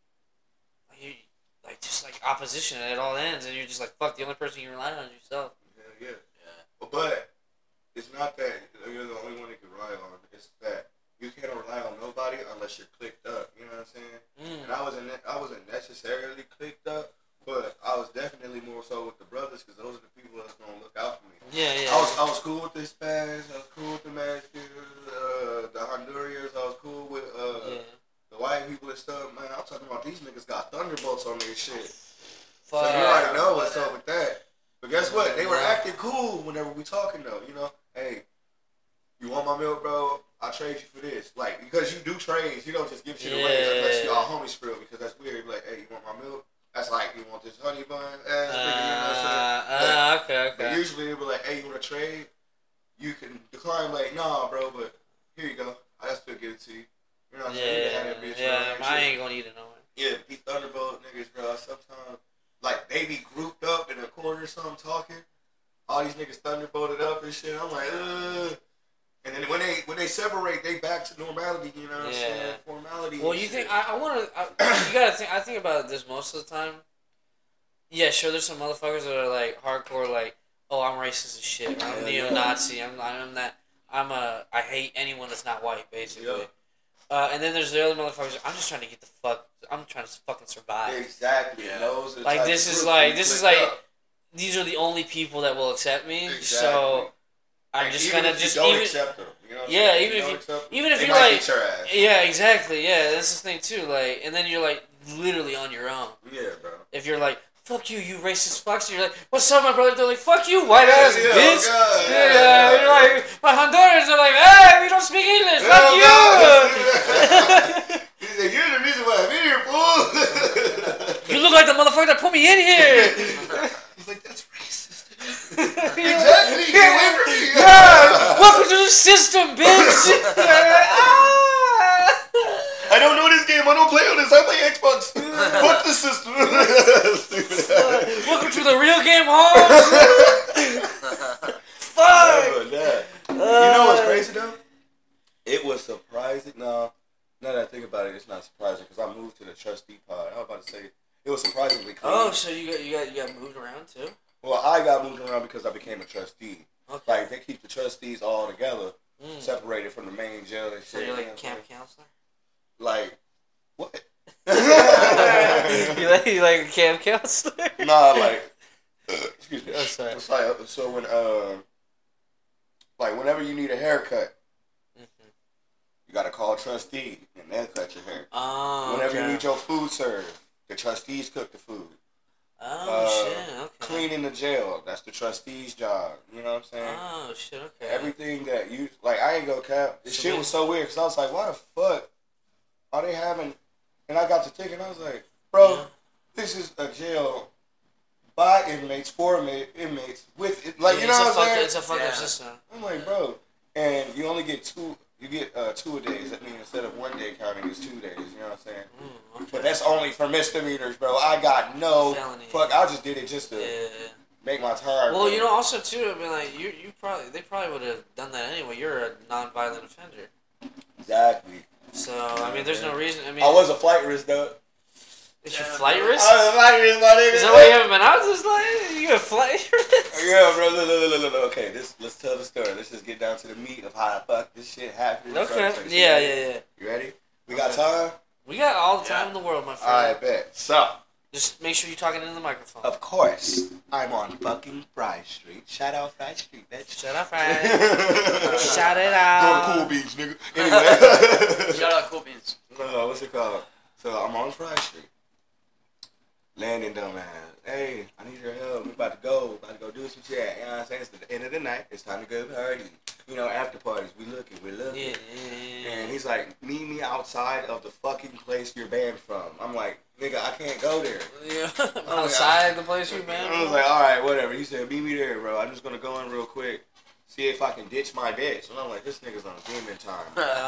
like, you, like just like opposition at all ends, and you're just like, fuck. The only person you rely on is yourself. Yeah, yeah. But it's not that you're the only one that can rely on. It's that you can't rely on nobody unless you're clicked up. You know what I'm saying? Mm. And I wasn't I wasn't necessarily clicked up, but I was definitely more so with the brothers because those are the people that's gonna look out for me. Yeah, yeah. I was I was cool with the Spanish. I was cool with the Mexicans, uh, the Hondurans. I was cool with uh, yeah. the white people and stuff. Man, I'm talking about these niggas got thunderbolts on their shit. Fuck. So you already know what's up with that. But guess what? They were Yeah. acting cool whenever we talking though. You know, hey, you want my milk, bro? I'll trade you for this. Like, because you do trades, you don't just give shit away Yeah. unless you all homies for real, because that's weird. Like, hey, you want my milk? That's like, you want this honey bun? Ass nigga, you know what I'm saying? Uh, uh, okay, But okay. usually they were like, hey, you want to trade? You can decline, like, nah, bro, but here you go. I still get it to you. You know what I'm saying? You can have Yeah, that bitch yeah. around and I shit. ain't gonna eat it no way. Yeah, these Thunderbolt niggas, bro, sometimes, like, they be grouped up in a corner or something talking. All these niggas Thunderbolted up and shit. I'm like, ugh. And then when they when they separate, they back to normality, you know what I'm Yeah. saying? Formality. Well, and you shit. think I, I want to? You gotta think. I think about this most of the time. Yeah, sure. There's some motherfuckers that are like hardcore, like, oh, I'm racist as shit. I'm Yeah, neo-Nazi. I'm, I'm that. I'm a. I hate anyone that's not white, basically. Yeah. Uh, and then there's the other motherfuckers. I'm just trying to get the fuck. I'm trying to fucking survive. Exactly. Yeah. Those are the Like, types this of is groups like- we this is clicked like- up. These are the only people that will accept me. Exactly. So I'm And just even gonna if just you don't even. accept them. You know what I'm Yeah, saying? even if don't you- accept them, even if they you're might like- beat your ass. Yeah, exactly. Yeah, that's the thing too. Like, and then you're like literally on your own. Yeah, bro. If you're like, fuck you, you racist fucks, you're like, what's up, my brother? They're like, fuck you, white ass Yeah, bitch. oh God, Yeah, yeah, yeah, you're like, my Hondurans are like, hey, we don't speak English, Oh, fuck you. God. He said, you're the reason why I'm in here, fool. You look like the motherfucker that put me in here. He's like, that's racist. Exactly. Get away from me. Yeah, welcome to the system, bitch. Ah. I don't know this game. I don't play on this. I play Xbox. Fuck the system. Welcome to the real game, Holmes. Fuck. Never that. You know what's crazy though? It was surprising. No, now that I think about it, it's not surprising because I moved to the trustee pod. I was about to say it was surprisingly clean. Oh, so you got you got you got moved around too? Well, I got moved around because I became a trustee. Okay. Like they keep the trustees all together, Mm. separated from the main jail and shit. So you're you know like what a I'm camp counselor? saying? Like what? you like you like a camp counselor? Nah, like uh, excuse me. Oh, sorry. It's like so when uh like whenever you need a haircut, mm-hmm. you gotta call a trustee and they'll cut your hair. Oh. Whenever okay. you need your food served, the trustees cook the food. Oh uh, shit! Okay. Cleaning the jail, that's the trustee's job. You know what I'm saying? Oh shit! Okay. Everything that you like, I ain't go cap. This so shit was so weird because I was like, why the fuck are they having? And I got to thinking, I was like, bro, yeah. this is a jail by inmates, for inmates, with it. Like, yeah, you know what I'm saying? It's a fucked up system. I'm like, bro, and you only get two. You get uh, two a days. That means instead of one day counting, it's two days. You know what I'm saying? Mm, okay. But that's only for misdemeanors, bro. I got no Felony. fuck. I just did it just to yeah. make my time. Well, bro. you know, also too, I mean, like you, you probably they probably would have done that anyway. You're a non-violent offender. Exactly. So I mean, there's no reason. I mean, I was a flight risk though. Is your flight risk? I was a flight risk, my nigga. Is that why you haven't been out this like you a flight risk? Yeah, bro. Look, look, look, look, look. Okay, this let's tell the story. Let's just get down to the meat of how the fuck this shit happened. Okay. Yeah, yeah, yeah. You ready? We got time? We got all the time yeah. in the world, my friend. I bet. So. Just make sure you're talking into the microphone. Of course. I'm on fucking Fry Street. Shout out Fry Street, bitch. Shout out Fry. Shout it out. Go to Cool Beans, nigga. Anyway. Shout out Cool Beans. Uh, what's it called? So I'm on Fry Street. Landing dumbass. Hey, I need your help. We about to go. About to go do some shit. You know what I'm saying? It's the end of the night. It's time to go party. You know, after parties. We looking. We looking. Yeah, yeah, yeah. And he's like, meet me outside of the fucking place you're banned from. I'm like, nigga, I can't go there. Yeah. Outside like, the place you're banned from? I was like, all right, whatever. He said, meet me there, bro. I'm just going to go in real quick. See if I can ditch my ditch. And I'm like, this nigga's on demon time.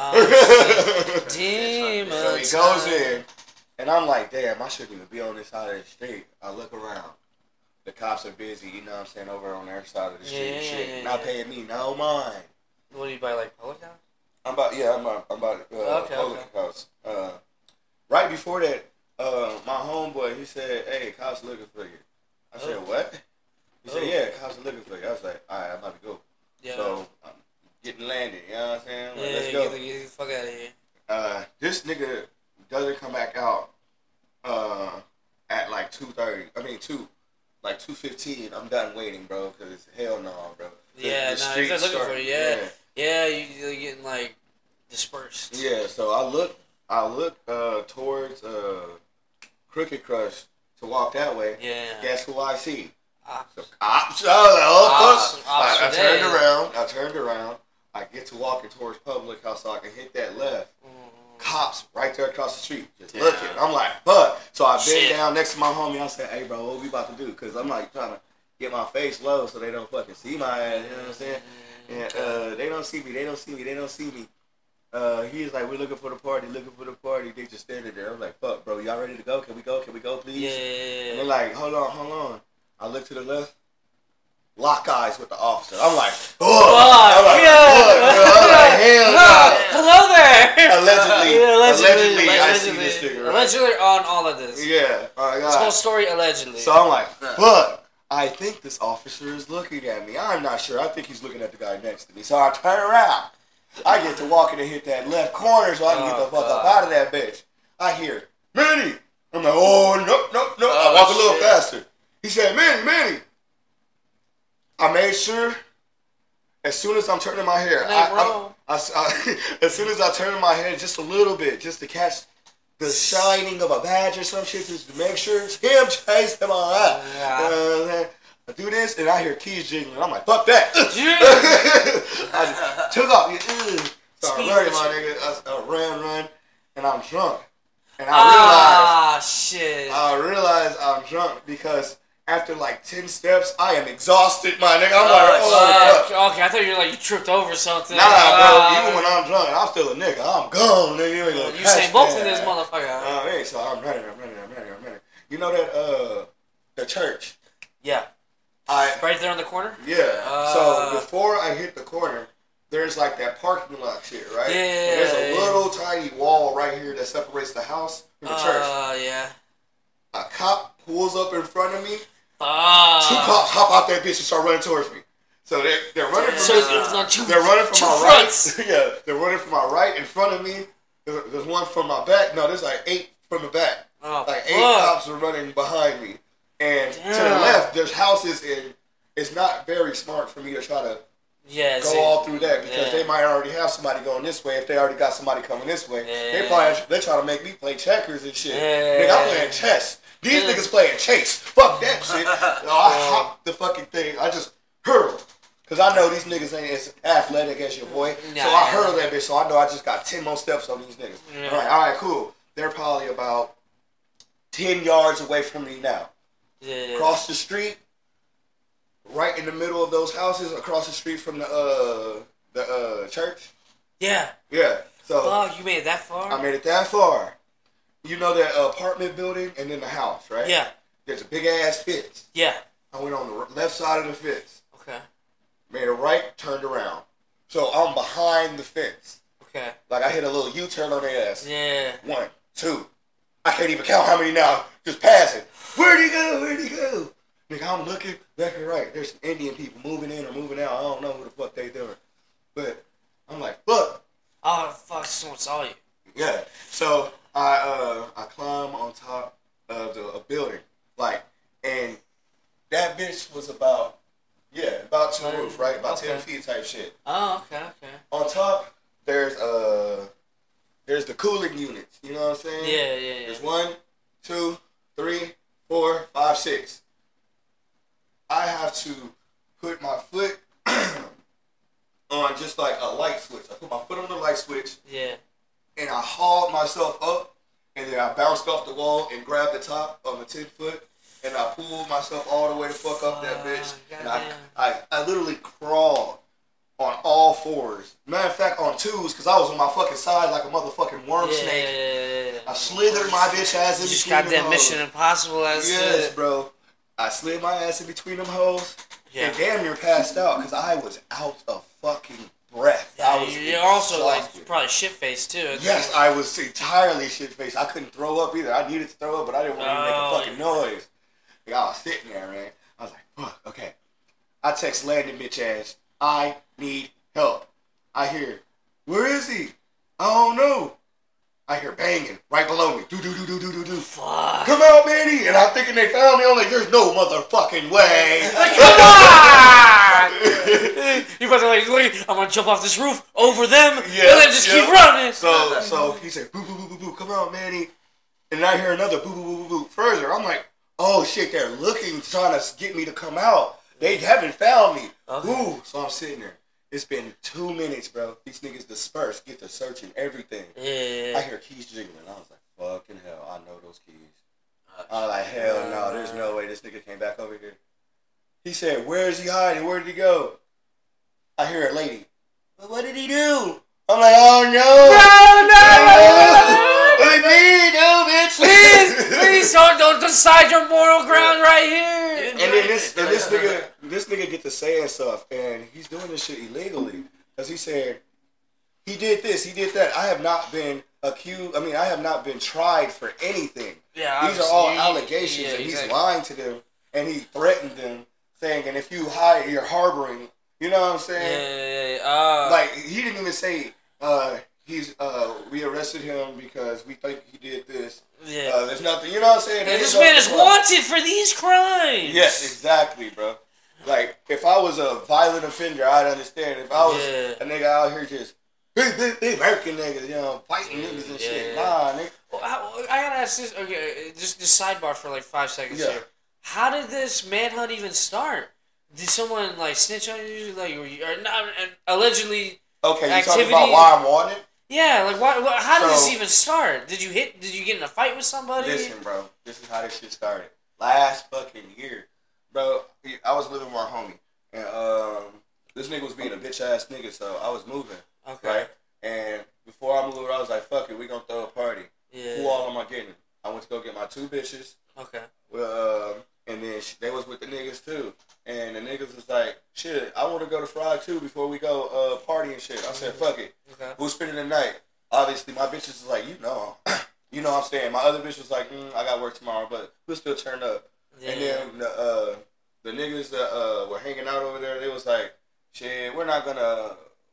Oh, demon So he goes in. And I'm like, damn, I shouldn't even be on this side of the street. I look around. The cops are busy, you know what I'm saying, over on their side of the street yeah, and shit. Yeah, yeah, Not yeah. paying me no mind. What do you buy, like, public house? I'm about, yeah, I'm about, I'm about uh, okay, public okay. house. Uh, right before that, uh, my homeboy, he said, hey, cops looking for you. I said, oh. what? He oh. said, yeah, cops are looking for you. I was like, all right, I'm about to go. Yeah. So, I'm getting landed, you know what I'm saying? Like, yeah, let's go. Get the, get the fuck out of here. Uh, this nigga doesn't come back out uh, at like two thirty. I mean, two. Like two fifteen, I'm done waiting, bro, because hell no, bro. The, yeah, the no, nah, he's looking start, for you. Yeah, yeah, yeah you, you're getting, like, dispersed. Yeah, so I look, I look uh, towards uh, Crooked Crush to walk that way. Yeah. Guess who I see? Ops. So, ops. Oh, ops. Ops. Ops I, I turned around. I turned around. I get to walking towards Public House so I can hit that left. Mm. Cops right there across the street, just yeah. looking. I'm like, fuck. So I bend down next to my homie. I said, hey, bro, what we about to do? Because I'm like trying to get my face low so they don't fucking see my ass. You know what I'm saying? And uh, they don't see me. They don't see me. They don't see me. Uh, he's like, we're looking for the party, looking for the party. They just standing there. I'm like, fuck, bro, y'all ready to go? Can we go? Can we go, please? Yeah. And they're like, hold on, hold on. I look to the left. Lock eyes with the officer. I'm like, oh, I'm like, yeah. I'm like, hell no. Hello there. Allegedly, yeah, allegedly, allegedly, allegedly, I see this nigga. Right? Allegedly on all of this. Yeah, oh my God. This whole story allegedly. So I'm like, fuck. I think this officer is looking at me. I'm not sure. I think he's looking at the guy next to me. So I turn around. I get to walking and hit that left corner so I can oh, get the fuck God. up out of that bitch. I hear, Manny. I'm like, oh, nope, nope, nope. Oh, I walk shit. a little faster. He said, Manny, Manny. I made sure, as soon as I'm turning my hair, I, I, I, I, as soon as I turn my head just a little bit, just to catch the shining of a badge or some shit, just to make sure it's him chasing my eye. Yeah. Uh, I do this, and I hear keys jingling. I'm like, fuck that. I took off. So I ran, my nigga. I, I ran, run, and I'm drunk. And I ah, realized, shit. I realized I'm drunk because after like ten steps, I am exhausted, my nigga. I'm like, oh, fuck. Okay, I thought you were like, you tripped over something. Nah, uh, bro, even when I'm drunk, I'm still a nigga. I'm gone, nigga. You, ain't you say both of this motherfucker. Uh, hey, so I'm running, I'm running, I'm running, I'm running. You know that, uh, the church? Yeah. I, right there on the corner? Yeah. Uh, so before I hit the corner, there's like that parking lot shit, right? Yeah. And there's a little tiny wall right here that separates the house from the uh, church. Oh, uh, yeah. A cop pulls up in front of me. Uh, two cops hop out that bitch and start running towards me. So they're, they're running from so me. It was not two, they're running from two my fronts. right. Yeah, they're running from my right in front of me. There's one from my back. No, there's like eight from the back. Oh, like fuck. eight cops are running behind me. And Damn. to the left, there's houses, and it's not very smart for me to try to yeah, go see, all through that because yeah. they might already have somebody going this way. If they already got somebody coming this way, yeah. they probably they trying to make me play checkers and shit. Yeah. Nigga, I'm playing chess. These yeah. niggas playing chase. Fuck that shit. No, I hopped the fucking thing. I just hurled. Because I know these niggas ain't as athletic as your boy. Nah, so I yeah. hurled that bitch, so I know I just got ten more steps on these niggas. Yeah. All right, all right, cool. They're probably about ten yards away from me now. Yeah. Across the street, right in the middle of those houses, across the street from the uh the uh church. Yeah. Yeah. So fuck, you made it that far? I made it that far. You know that apartment building and then the house, right? Yeah. There's a big ass fence. Yeah. I went on the left side of the fence. Okay. Made a right, turned around. So I'm behind the fence. Okay. Like I hit a little U-turn on their ass. Yeah. One, two. I can't even count how many now. Just passing. Where'd he go? Where'd he go? Nigga, I'm looking left and right. There's some Indian people moving in or moving out. I don't know who the fuck they doing. But I'm like, fuck. Oh, fuck, someone saw you. Yeah. So I uh I climb on top of the a building. Like, and that bitch was about, yeah, about to the roof, right? About okay. ten feet type shit. Oh, okay, okay. On top, there's uh there's the cooling units. You know what I'm saying? Yeah, yeah, yeah. There's one, two, three, four, five, six. I have to put my foot on just like a light switch. I put my foot on the light switch. Yeah. And I hauled myself up, and then I bounced off the wall and grabbed the top of the ten foot, and I pulled myself all the way the fuck up that bitch. Uh, and I, I, I literally crawled on all fours. Matter of fact, on twos, because I was on my fucking side like a motherfucking worm yeah, snake. Yeah, yeah, yeah. I slithered my bitch ass in you just between got them that Mission Impossible ass Yes, shit. bro. I slid my ass in between them hoes yeah. and damn near passed out because I was out of fucking breath. Yeah, I was you're also like probably shit faced too. Yes, I was entirely shit faced. I couldn't throw up either. I needed to throw up, but I didn't want to oh, make a fucking yeah. noise. Like, I was sitting there, man. I was like, fuck, okay. I text Landon bitch ass, I need help. I hear, where is he? I don't know. I hear banging right below me. Do do do do do do do. Fuck. Come out, Manny. And I'm thinking they found me. I'm like, there's no motherfucking way. Like, come on! You about to like, wait, I'm gonna jump off this roof over them, yeah, and then just yeah. keep running. So, so he said, boo boo boo boo boo. Come out, Manny. And I hear another boo boo boo boo boo. Further, I'm like, oh shit, they're looking, trying to get me to come out. They haven't found me. Okay. Ooh. So I'm sitting there. It's been two minutes, bro. These niggas dispersed, get to searching everything. Yeah. I hear keys jiggling. I was like, fucking hell, I know those keys. I was like, hell no, there's no way this nigga came back over here. He said, where is he hiding? Where did he go? I hear a lady. Well, what did he do? I'm like, oh no. No, no. What do you mean, no, bitch? Please, please don't, don't decide your moral ground right here. And then this, and this nigga, this nigga get to saying stuff, and he's doing this shit illegally. Because he said, he did this, he did that. I have not been accused, I mean, I have not been tried for anything. Yeah, These are all allegations, yeah, and he's exactly. lying to them, and he threatened them, saying, and if you hide, you're harboring, you know what I'm saying? Yeah, yeah, yeah. Uh, like, he didn't even say, uh, he's, uh, we arrested him because we think he did this. Yeah. Uh, there's nothing, you know what I'm saying? Yeah, this man is wanted for these crimes. Yes, exactly, bro. Like, if I was a violent offender, I'd understand. If I was yeah. a nigga out here just, big, big, big American niggas, you know, fighting yeah, niggas and yeah. shit. Nah, nigga. Well, I, I gotta ask this, okay, just this sidebar for like five seconds yeah. here. How did this manhunt even start? Did someone, like, snitch on you? Like, or, or not, allegedly, okay, you activity? talking about why I'm wanted? Yeah, like, why, why, how so, did this even start? Did you hit, did you get in a fight with somebody? Listen, bro, this is how this shit started. Last fucking year, bro, I was living with my homie, and um, this nigga was being a bitch-ass nigga, so I was moving, okay. right? And before I moved, I was like, fuck it, we gonna throw a party. Yeah. Who all am I getting? I went to go get my two bitches. Okay. Well, um, and then she, they was with the niggas, too. And the niggas was like, shit, I want to go to Fried, too, before we go uh, party and shit. I said, fuck it. Okay. Who's spending the night? Obviously, my bitches was like, you know, you know what I'm saying. My other bitch was like, mm, I got work tomorrow, but we'll still turn up. Yeah. And then the uh, the niggas that uh, were hanging out over there, they was like, shit, we're not gonna,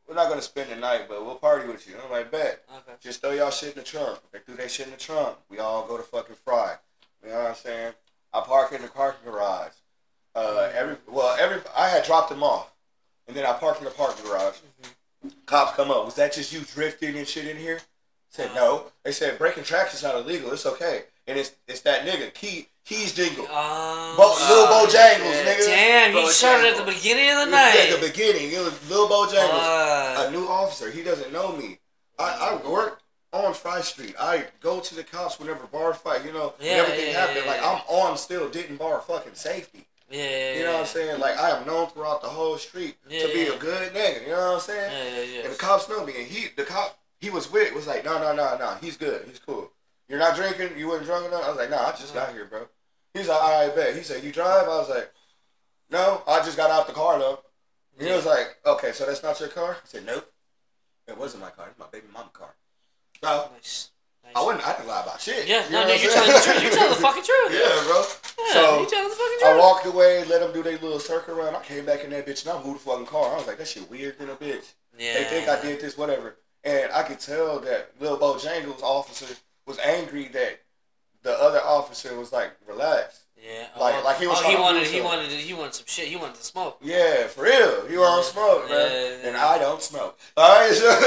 we're not gonna spend the night, but we'll party with you. I'm like, bet. Okay. Just throw y'all shit in the trunk. They threw that shit in the trunk. We all go to fucking Fry. You know what I'm saying? I park in the parking garage. Uh, every well, every I had dropped them off, and then I parked in the parking garage. Mm-hmm. Cops come up. Was that just you drifting and shit in here? I said no. They said breaking tracks is not illegal. It's okay. And it's it's that nigga Key Keys Dingle, um, Bo, Lil Bo Jangles, yeah. nigga. Damn, he Bo started Jangles. at the beginning of the It was night. At the beginning, it was Lil Bo Jangles, Uh, a new officer. He doesn't know me. I, I work on Fry Street. I go to the cops whenever bar fight. You know, Yeah, when everything yeah, happened. yeah, Like yeah. I'm on still Denton Bar fucking safety. yeah, You know what I'm saying? Like I am known throughout the whole street Yeah, to be yeah. a good nigga. You know what I'm saying? Yeah, yeah, yeah. And the cops know me. And he, the cop he was with was like, no, no, no, no. He's good. He's cool. You're not drinking. You wasn't drunk enough. I was like, nah, I just got here, bro. He's like, all right, bet. He said, you drive? I was like, no, I just got out the car though. And he was like, okay, so that's not your car? I said, nope. It wasn't my car. It's my baby mama's car. So Nice. Nice. I wouldn't. I didn't lie about shit. Yeah, You no, know no, what you're I'm telling the saying? truth. You're telling the fucking truth. Yeah, bro. Yeah, So you're telling the fucking truth. I walked away, let them do their little circle around. I came back in that bitch and I moved the fucking car. I was like, that shit weird than a bitch. Yeah. They think I did this, whatever. And I could tell that Lil Bo Jangles officer was angry that the other officer was like, relax. Yeah. Like- oh, like he was oh, trying he to wanted, prove he something. wanted, he wanted some shit. He wanted to smoke. Yeah, for real. You want to smoke, man. Yeah, yeah, And yeah. I don't smoke. All right? So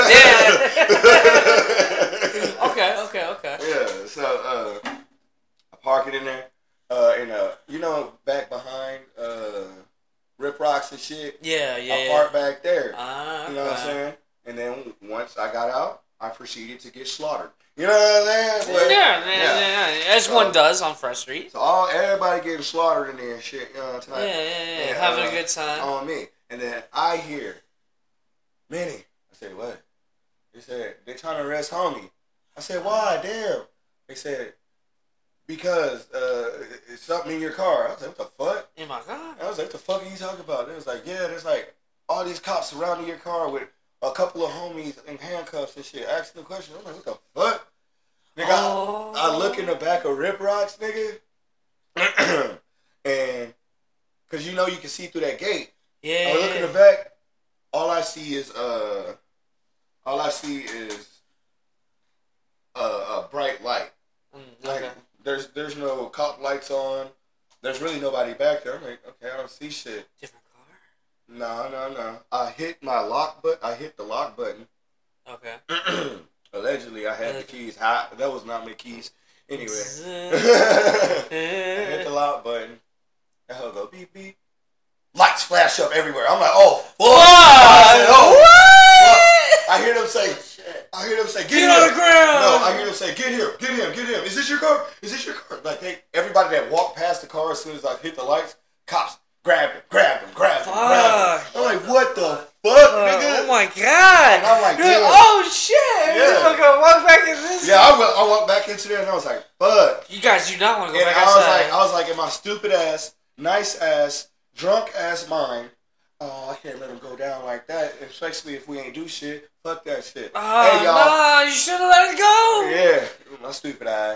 Yeah. okay, okay, okay. Yeah, so uh, I park it in there. Uh, in uh, you know, back behind uh, Rip Rocks and shit. Yeah, yeah, I yeah. park back there. Ah, You know what I'm okay. saying? And then once I got out, I proceeded to get slaughtered. You know what I'm saying? But- Yeah, yeah, yeah, yeah. As So- one does on Fresh Street. So all everybody getting slaughtered in there and shit. You know what I'm Yeah, saying? yeah, yeah. And, Having uh, a good time. On me. And then I hear, Minnie. I said, what? They said, they trying to arrest homie. I said, why? Damn. They said, because uh, it's something in your car. I was like, what the fuck? Oh my god. I was like, what the fuck are you talking about? They was like, yeah, there's like all these cops surrounding your car with a couple of homies in handcuffs and shit. Asking the question. I'm like, what the fuck? Nigga, Oh. I, I look in the back of Rip Rocks, nigga. And, because you know you can see through that gate. Yeah. I look in the back, all I see is, uh, all I see is a, a bright light. Mm, Like, okay. there's there's no cop lights on. There's really nobody back there. I'm like, okay, I don't see shit. Different car. No, no, no. I hit my lock button. I hit the lock button. Okay. Allegedly, I had the keys. I, that was not my keys. Anyway, I hit the yeah. lock button. And he'll go beep beep. Lights flash up everywhere. I'm like, oh, fuck. What? I said, oh, What? fuck. I hear them say, Shit. I hear them say, get, Get him. on the ground. No, I hear them say, get him, get him, get him. Is this your car? Is this your car? Like they, everybody that walked past the car as soon as I hit the lights, cops grabbed him, grabbed him, grabbed him, grabbed him. Fuck. I'm like, what the fuck, Uh, nigga? oh my god. And I'm like, You're like, damn. oh shit. Yeah. I'm gonna walk back in this. Yeah, I went, I walked back into there and I was like, fuck. You guys do not want to go And back I was outside. like, I was like, in my stupid ass, nice ass, drunk ass mind. Oh, I can't let him go down like that, especially if we ain't do shit. Fuck that shit. Oh, hey, y'all. nah, you should have let it go. Yeah, my stupid eye.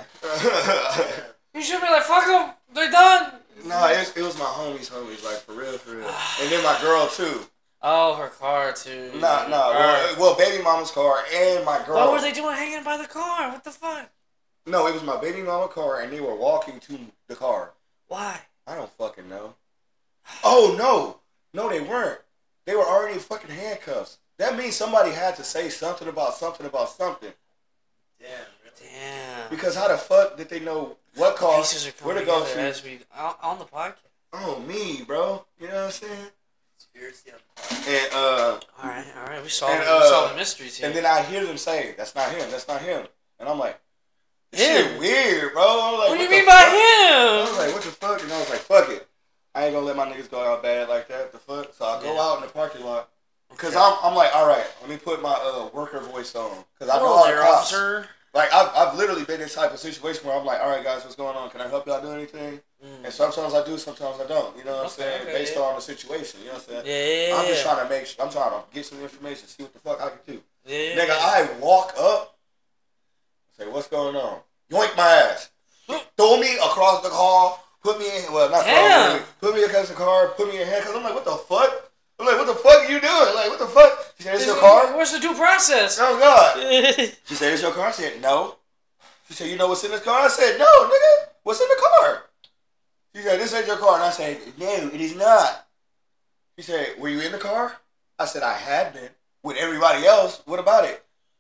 You should be like, fuck them. They're done. No, it, it was my homies, homies, like for real, for real. And then my girl too. Oh, her car too. Nah, nah. Or- Well, well, baby mama's car and my girl. What were they doing hanging by the car? What the fuck? No, it was my baby mama car, and they were walking to the car. Why? I don't fucking know. Oh no, no, they weren't. They were already in fucking handcuffs. That means somebody had to say something about something about something. Damn, really? Damn. Because how the fuck did they know what car, Pieces are where coming to go together to? as we on, on the podcast. Oh, me, bro. You know what I'm saying? Conspiracy on the part. And uh, All right, all right. We solving, And, uh, we solving mysteries here. and then I hear them say, "That's not him. That's not him." And I'm like, "This Him? shit weird, bro." I'm like, what do you the mean fuck? by I was him? like, "What the fuck?" And I was like, "Fuck it. I ain't gonna let my niggas go out bad like that. The fuck." So I go Yeah. out in the parking lot because Okay. I'm I'm like, all right, let me put my uh, worker voice on because I know Hello all the there, cops. officer. Like I've I've literally been in this type of situation where I'm like, all right, guys, what's going on? Can I help y'all do anything? Mm. And sometimes I do, sometimes I don't. You know what I'm Okay, saying? okay, Based yeah. on the situation. You know what I'm saying? Yeah, yeah, I'm just yeah. trying to make sure. I'm trying to get some information, see what the fuck I can do. Yeah, yeah, Nigga, yeah. I walk up, say, what's going on? Yoink my ass. Throw me across the car, put me in, well, not Damn. throw me, put me against the car, put me in handcuffs. I'm like, what the fuck? I'm like, what the fuck are you doing? Like, what the fuck? She said, it's your car? Where's the due process? Oh, God. She said, it's your car? I said, no. She said, you know what's in this car? I said, no, nigga. What's in the car? She said, this ain't your car. And I said, no, it is not. She said, were you in the car? I said, I had been. With everybody else, what about it?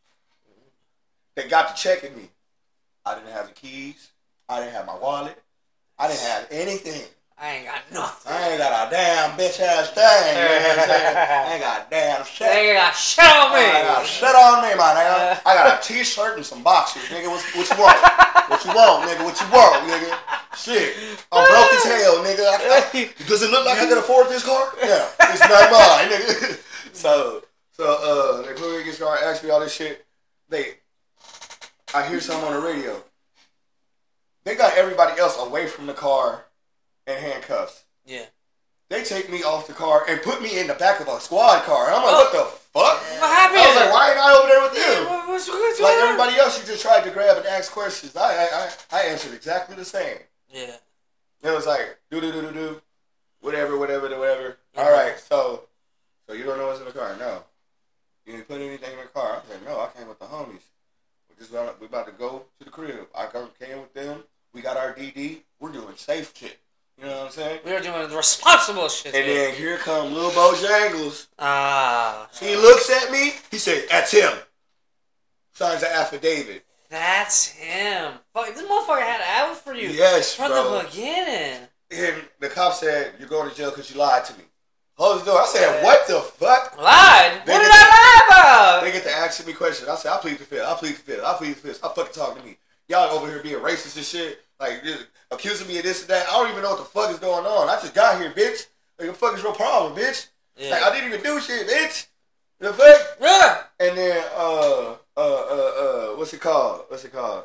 They got to checking me. I didn't have the keys. I didn't have my wallet. I didn't have anything. I ain't got nothing. I ain't got a damn bitch ass thing. You know what I'm saying? I ain't got a damn shit. They ain't got shit on me. I got shit on me, man. I got, I got a t-shirt and some boxers, nigga. What, what you want? What you want, nigga? What you want, nigga? Shit. I'm broke as hell, nigga. I, I, does it look like I can afford this car? Yeah. It's not mine, nigga. So, so uh, they put me in this car, asked me all this shit. They, I hear something on the radio. They got everybody else away from the car in handcuffs. Yeah. They take me off the car and put me in the back of a squad car. And I'm like, oh. What the fuck? What happened? I was like, why ain't I over there with you? Yeah, what's, what's like everybody else, you just tried to grab and ask questions. I I, I, I answered exactly the same. Yeah. It was like, do, do, do, do, do. Whatever, whatever, whatever. Yeah. All right, so so you don't know what's in the car? No. You didn't put anything in the car? I said, no, I came with the homies. We're just about, we're about to go to the crib. I came with them. We got our D D. We're doing safe shit. You know what I'm saying? We were doing the responsible shit. And dude. then here come Lil Bojangles. Ah. He looks at me. He said, that's him. Signs an affidavit. That's him. Fuck, this motherfucker had it out for you. Yes, From bro. the beginning. And the cop said, you're going to jail because you lied to me. Close the door. I said, what the fuck? Lied? They what did to, I lie about? They get to asking me questions. I said, I plead the fifth. I plead the fifth. I plead the fifth. Stop fucking talking to me. Y'all over here being racist and shit. Like, accusing me of this and that. I don't even know what the fuck is going on. I just got here, bitch. Like, what the fuck is your problem, bitch? Yeah. Like, I didn't even do shit, bitch. The fuck? Yeah. And then, uh, uh, uh, uh, what's it called? What's it called?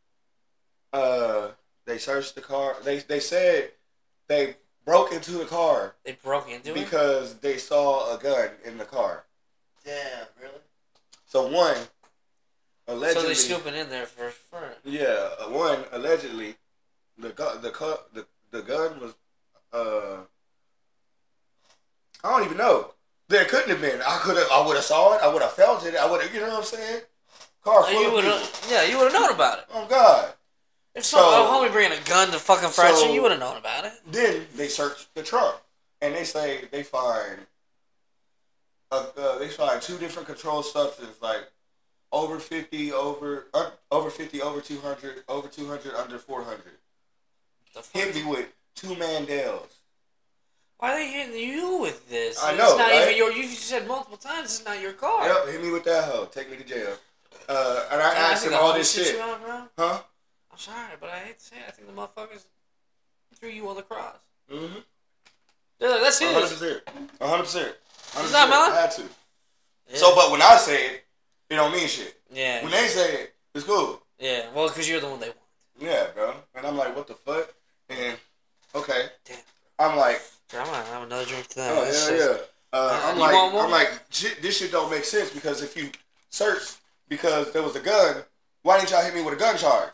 Uh, they searched the car. They they said they broke into the car. They broke into it? Because they saw a gun in the car. Damn, really? So, one, allegedly. So they scooping in there for fun. Yeah, one, allegedly, the gun, the, the, the gun was, uh, I don't even know. There couldn't have been. I could have, I would have saw it. I would have felt it. I would have, you know what I'm saying? Car full you of people. Yeah, you would have known about it. Oh, God. If some so, homie bringing a gun to fucking fried so, you would have known about it. Then they search the trunk, and they say they find, uh, uh, they find two different controlled substances, like over fifty, over uh, over fifty, over two hundred, over two hundred, under four hundred. Hit me with two Mandels. Why are they hitting you with this? I know, it's not right? even your. You said multiple times it's not your car. Yep, hit me with that hoe. Take me to jail. Uh, and I yeah, asked I him all this shit. You out, bro. Huh? I'm sorry, but I hate to say it. I think the motherfuckers threw you on the cross. Mm-hmm. They're like, that's his. one hundred percent. one hundred percent. It's not mine? I had to. Yeah. So, but when I say it, it don't mean shit. Yeah. When they say it, it's cool. Yeah, well, because you're the one they want. Yeah, bro. And I'm like, what the fuck? And, okay. Damn. I'm like. I'm going to have another drink to that. Oh, yeah, yeah. Uh, I'm, like, I'm like, shit, this shit don't make sense because if you search because there was a gun, why didn't y'all hit me with a gun charge?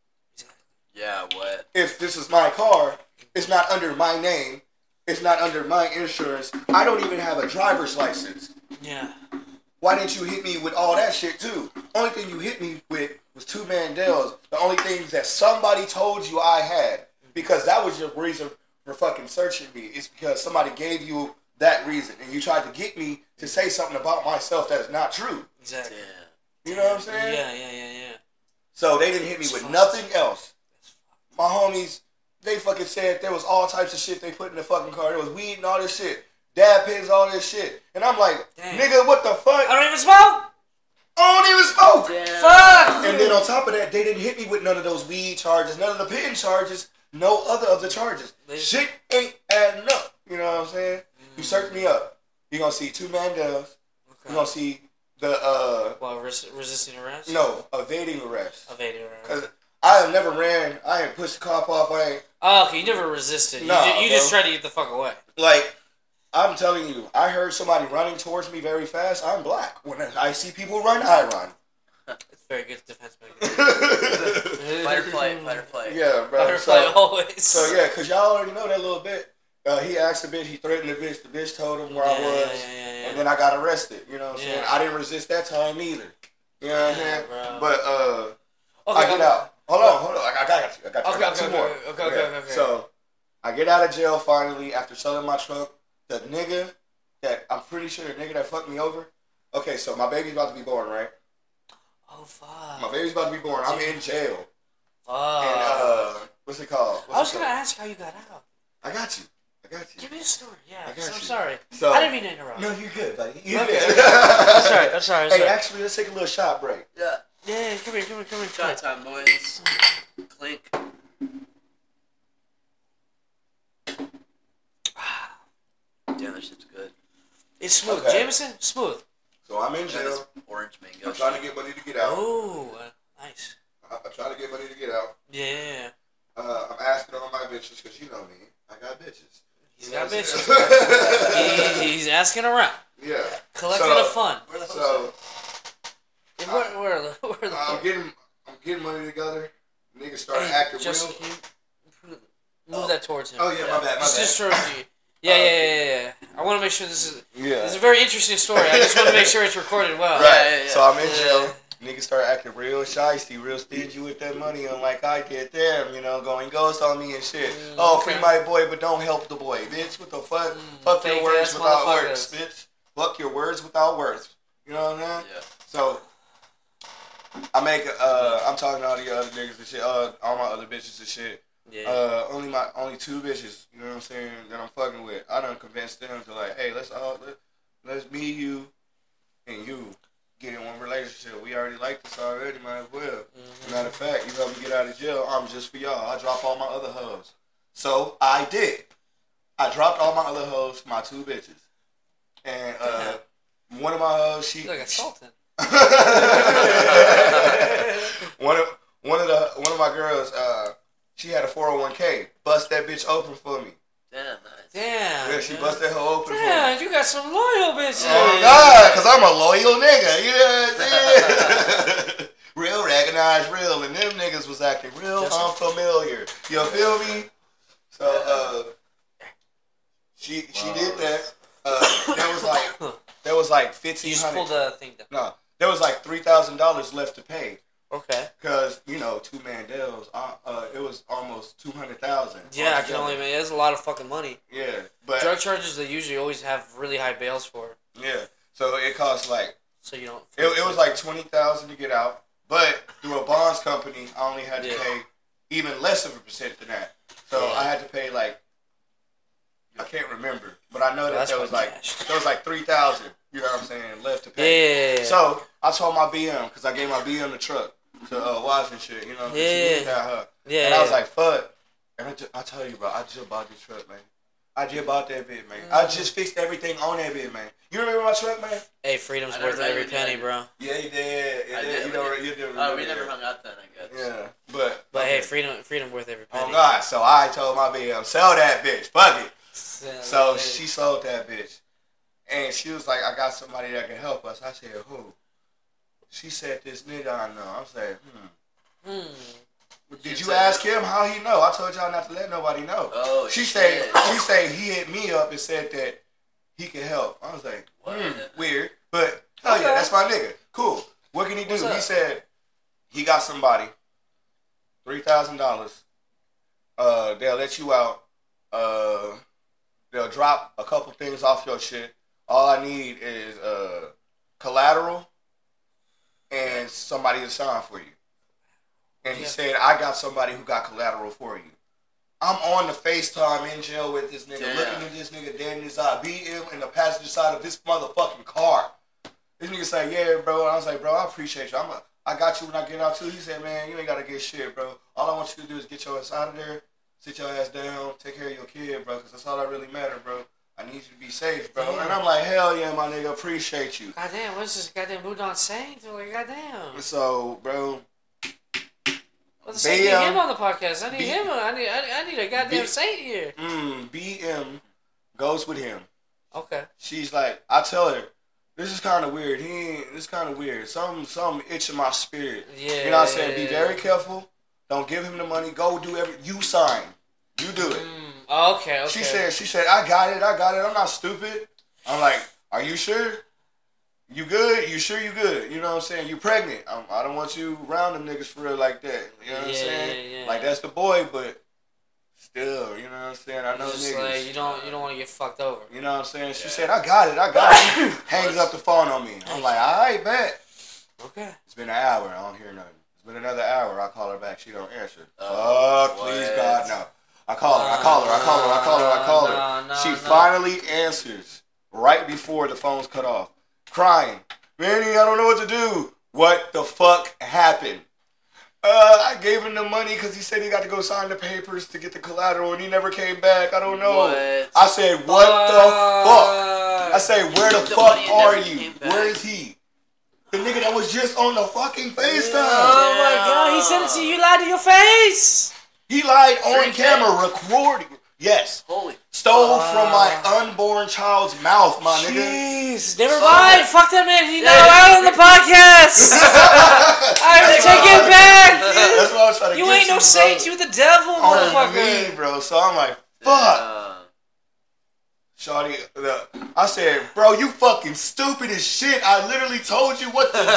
Yeah, what? If this is my car, it's not under my name. It's not under my insurance. I don't even have a driver's license. Yeah. Why didn't you hit me with all that shit too? Only thing you hit me with was two Mandels. The only things that somebody told you I had. Because that was your reason for fucking searching me. It's because somebody gave you that reason. And you tried to get me to say something about myself that is not true. Exactly. Yeah. You know what I'm saying? Yeah, yeah, yeah, yeah. So they didn't hit me with nothing else. My homies, they fucking said there was all types of shit they put in the fucking car. There was weed and all this shit. Dab pins, all this shit. And I'm like, damn. Nigga, what the fuck? I don't even smoke. I don't even smoke. Damn. Fuck. And then on top of that, they didn't hit me with none of those weed charges, none of the pin charges, no other of the charges. They, shit ain't adding up. You know what I'm saying? Mm. You search me up. You're going to see two Mandels. Okay. You're going to see the... uh. Well, res- resisting arrest? No, evading arrest. Evading arrest. Because I have never ran. I ain't pushed the cop off. I ain't... Oh, okay. You never resisted. Nah, you, you just tried to get the fuck away. Like... I'm telling you, I heard somebody running towards me very fast. I'm black. When I see people run, I run. It's very good defense mechanism. Fight or flight, fight or flight. Yeah, bro. Fight or so, flight always. So, yeah, because y'all already know that little bit. Uh, he asked the bitch, he threatened the bitch, the bitch told him where yeah, I was, yeah, yeah, yeah. and then I got arrested, you know what I'm yeah. saying? I didn't resist that time either, you know what I'm saying? Bro. But, uh, okay, I get okay. out. Hold on, hold on, I got, I got you, I got you, Okay, I got okay, two okay, more. okay, okay, okay, okay, okay. So, I get out of jail finally after selling my truck. The nigga that, I'm pretty sure the nigga that fucked me over, okay, so my baby's about to be born, right? Oh, fuck. My baby's about to be born, I'm in jail. Fuck. And, uh, what's it called? What's I was it going called? to ask how you got out. I got you. I got you. Give me a story. Yeah, I got so I'm you. sorry. So, I didn't mean to interrupt. No, you're good, buddy. You're Okay. good. I'm sorry. I'm sorry. I'm Hey, sorry. actually, let's take a little shot break. Yeah. Yeah, come here, come here, come here. Shot time, boys. Clink. Damn, that shit's good. It's smooth. Okay. Jameson, smooth. So I'm in Yeah, jail. this orange mango. I'm trying to get money to get out. Oh, uh, nice. I- I'm trying to get money to get out. Yeah. Uh, I'm asking all my bitches because you know me. I got bitches. He's You know got what I'm bitches. saying? he, he's asking around. Yeah. Collecting So- a fund. Where the hell So Where, where, where, where the I'm getting, I'm getting money together. Niggas start Hey, acting Justin, real. can you move Oh. that towards him? Oh yeah, my bad, my It's bad. just sort of you. Yeah, yeah, yeah, yeah, yeah. I want to make sure this is Yeah. this is a very interesting story. I just want to make sure it's recorded well. Right. Yeah, yeah, yeah. So I'm in Yeah. jail. Niggas start acting real shysty, real stingy with that money, unlike I did them, you know, going ghost on me and shit. Mm, oh, okay. free my boy, but don't help the boy, bitch. What the fuck? Mm, fuck your fake words ass without motherfuckers. words, bitch. Fuck your words without words. You know what I'm saying? Yeah. So I make uh, I'm talking to all the other niggas and shit, uh, all my other bitches and shit. Yeah. Uh, only my only two bitches, you know what I'm saying, that I'm fucking with. I done convinced them to like, hey, let's all let, let's me, you, and you get in one relationship. We already like this already, might as well. Mm-hmm. Matter of fact, you help me get out of jail, I'm just for y'all. I drop all my other hoes. So I did. I dropped all my other hoes for my two bitches. And uh, one of my hoes, she He's like a sultan. one of one of the one of my girls, uh, she had a four oh one k. Bust that bitch open for me. Damn, nice. Damn. Yeah, she man. busted her open for me. Damn, you got some loyal bitches. Oh God, cause I'm a loyal nigga. You know what I'm saying? Real recognized real, and them niggas was acting real Just- unfamiliar. You feel me? So uh, she she did that. Uh, there was like there was like You fifteen just pulled hundred. the thing down. No, there was like three thousand dollars left to pay. Okay. Cause you know two Mandels, uh, uh, it was almost two hundred thousand. Yeah, I can only imagine. It's a lot of fucking money. Yeah, but Drug charges, they usually always have really high bails for. yeah, so it cost like So you don't. it, it was like twenty thousand to get out, but through a bonds company, I only had to Yeah. pay even less of a percent than that. So Yeah. I had to pay like I can't remember, but I know that That's there was fucking like cash. there was like three thousand. You know what I'm saying? Left to Yeah. pay. yeah, yeah. So I told my B M because I gave my B M the truck to uh, watch and shit. You know, 'cause she Yeah. needed that her. yeah. And I was yeah. like, fuck. And I, just, I tell you, bro, I just bought this truck, man. I just bought that bit, man. I just fixed everything on that bit, man. You remember my truck, man? Hey, freedom's I never worth met every you penny, yet. bro. Yeah, you did. You I did. did. You know, you did. Oh, we remember never that. hung out then, I guess. Yeah, but But okay. hey, freedom, freedom worth every penny. Oh God! So I told my B M, sell that bitch, fuck it. Yeah, So yeah. she sold that bitch, and she was like, I got somebody that can help us. I said, who? She said, this nigga I know. I said, hmm. Hmm. Did She you said- ask him how he know? I told y'all not to let nobody know. Oh, She shit. said she said he hit me up and said that he could help. I was like, What? hmm, weird. But hell yeah, Okay. that's my nigga. Cool. What can he do? What's He up? said he got somebody, three thousand dollars. Uh, they'll let you out. Uh, they'll drop a couple things off your shit. All I need is uh collateral and somebody to sign for you. And he Yeah. said, I got somebody who got collateral for you. I'm on the FaceTime in jail with this nigga, Damn. looking at this nigga dead in his eye, B M in the passenger side of this motherfucking car. This nigga say, yeah, bro. And I was like, bro, I appreciate you. I'm a, I got you when I get out too. He said, man, you ain't got to get shit, bro. All I want you to do is get your ass out of there, sit your ass down, take care of your kid, bro, because that's all that really matter, bro. I need you to be safe, bro. Yeah. And I'm like, hell yeah, my nigga, appreciate you. Goddamn, what's this goddamn Boudon saying? Like, goddamn. So, bro, Let's say Bam. him on the podcast. I need B- him. I need. I need, I need a goddamn B- saint here. mm, B M goes with him. Okay. She's like, I tell her, this is kind of weird. He ain't, this kind of weird. Some, some itch in my spirit. Yeah. You know what I'm saying? Be very careful. Don't give him the money. Go do every. You sign. You do it. Mm, Oh, okay, okay. She said, she said, I got it, I got it. I'm not stupid. I'm like, are you sure? You good? You sure you good? You know what I'm saying? You pregnant? I'm, I don't want you around them niggas for real like that. You know what yeah, I'm saying? Yeah, yeah. Like, that's the boy, but still, you know what I'm saying? I know just niggas. Like, you don't, you don't want to get fucked over. You know what I'm saying? She yeah. said, I got it, I got it. Hangs up the phone on me. I'm like, all right, bet. Okay. It's been an hour. I don't hear nothing. It's been another hour. I call her back. She don't answer. Oh, Fuck, what? Please, God, no. I call her. I call her. I call her. I call her. I call her. No, no, she no. finally answers right before the phone's cut off, crying. Manny, I don't know what to do. What the fuck happened? Uh, I gave him the money because he said he got to go sign the papers to get the collateral, and he never came back. I don't know. What? I said, what uh, the fuck? I said, where the, the fuck are you? Where is he? The nigga that was just on the fucking FaceTime. Oh my God, he said it to you. You lied to your face. He lied on camera, recording. Yes. Holy. Stole uh, from my unborn child's mouth, my nigga. Jeez. Never mind. Fuck that man. He's not allowed on the podcast. I have to take it back. That's what I was trying to you get ain't no bro. saint. You the devil, on motherfucker. Me, bro. So I'm like, fuck. Uh, Shawty, I said, bro, you fucking stupid as shit. I literally told you what to do.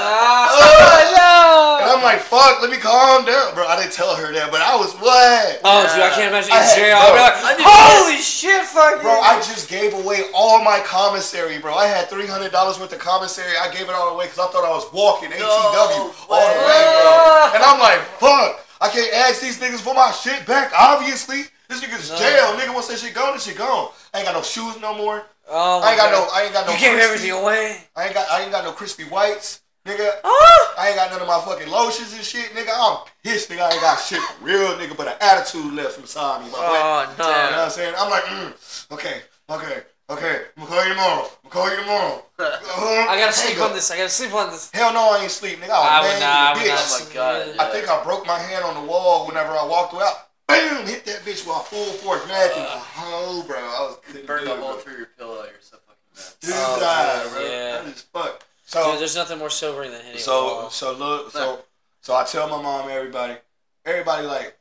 uh, no. And I'm like, fuck, let me calm down. Bro, I didn't tell her that, but I was what? Oh, dude, I can't imagine you in jail. I'll be like, holy shit, fuck Bro, I just gave away all my commissary, bro. I had three hundred dollars worth of commissary. I gave it all away because I thought I was walking A T W no, all the way, bro. And I'm like, fuck, I can't ask these niggas for my shit back, obviously. This nigga's no. jail. Nigga wants that shit gone, this shit gone. I ain't got no shoes no more. Oh I ain't got God. no. I ain't got no. You gave everything away. I ain't got. I ain't got no crispy whites, nigga. Oh. I ain't got none of my fucking lotions and shit, nigga. I'm pissed, nigga. I ain't got shit for real, nigga, but an attitude left inside me. My oh boy. no. You know what I'm saying? I'm like, mm, okay, okay, okay. I'm gonna call you tomorrow. I'm gonna call you tomorrow. Uh, I gotta sleep on this. I gotta sleep on this. Hell no, I ain't sleep, nigga. I was I mad, would not. bitch. Oh my God. I think I broke my hand on the wall whenever I walked out. Bam! Hit that bitch while full force, mad through the hole, bro. I was you burned a hole through your pillow. You're so fucking mad. Dude, oh, died, bro. Yeah. That is fuck. So Dude, there's nothing more sobering than hitting so, a wall. So look, so so I tell my mom, everybody, everybody like,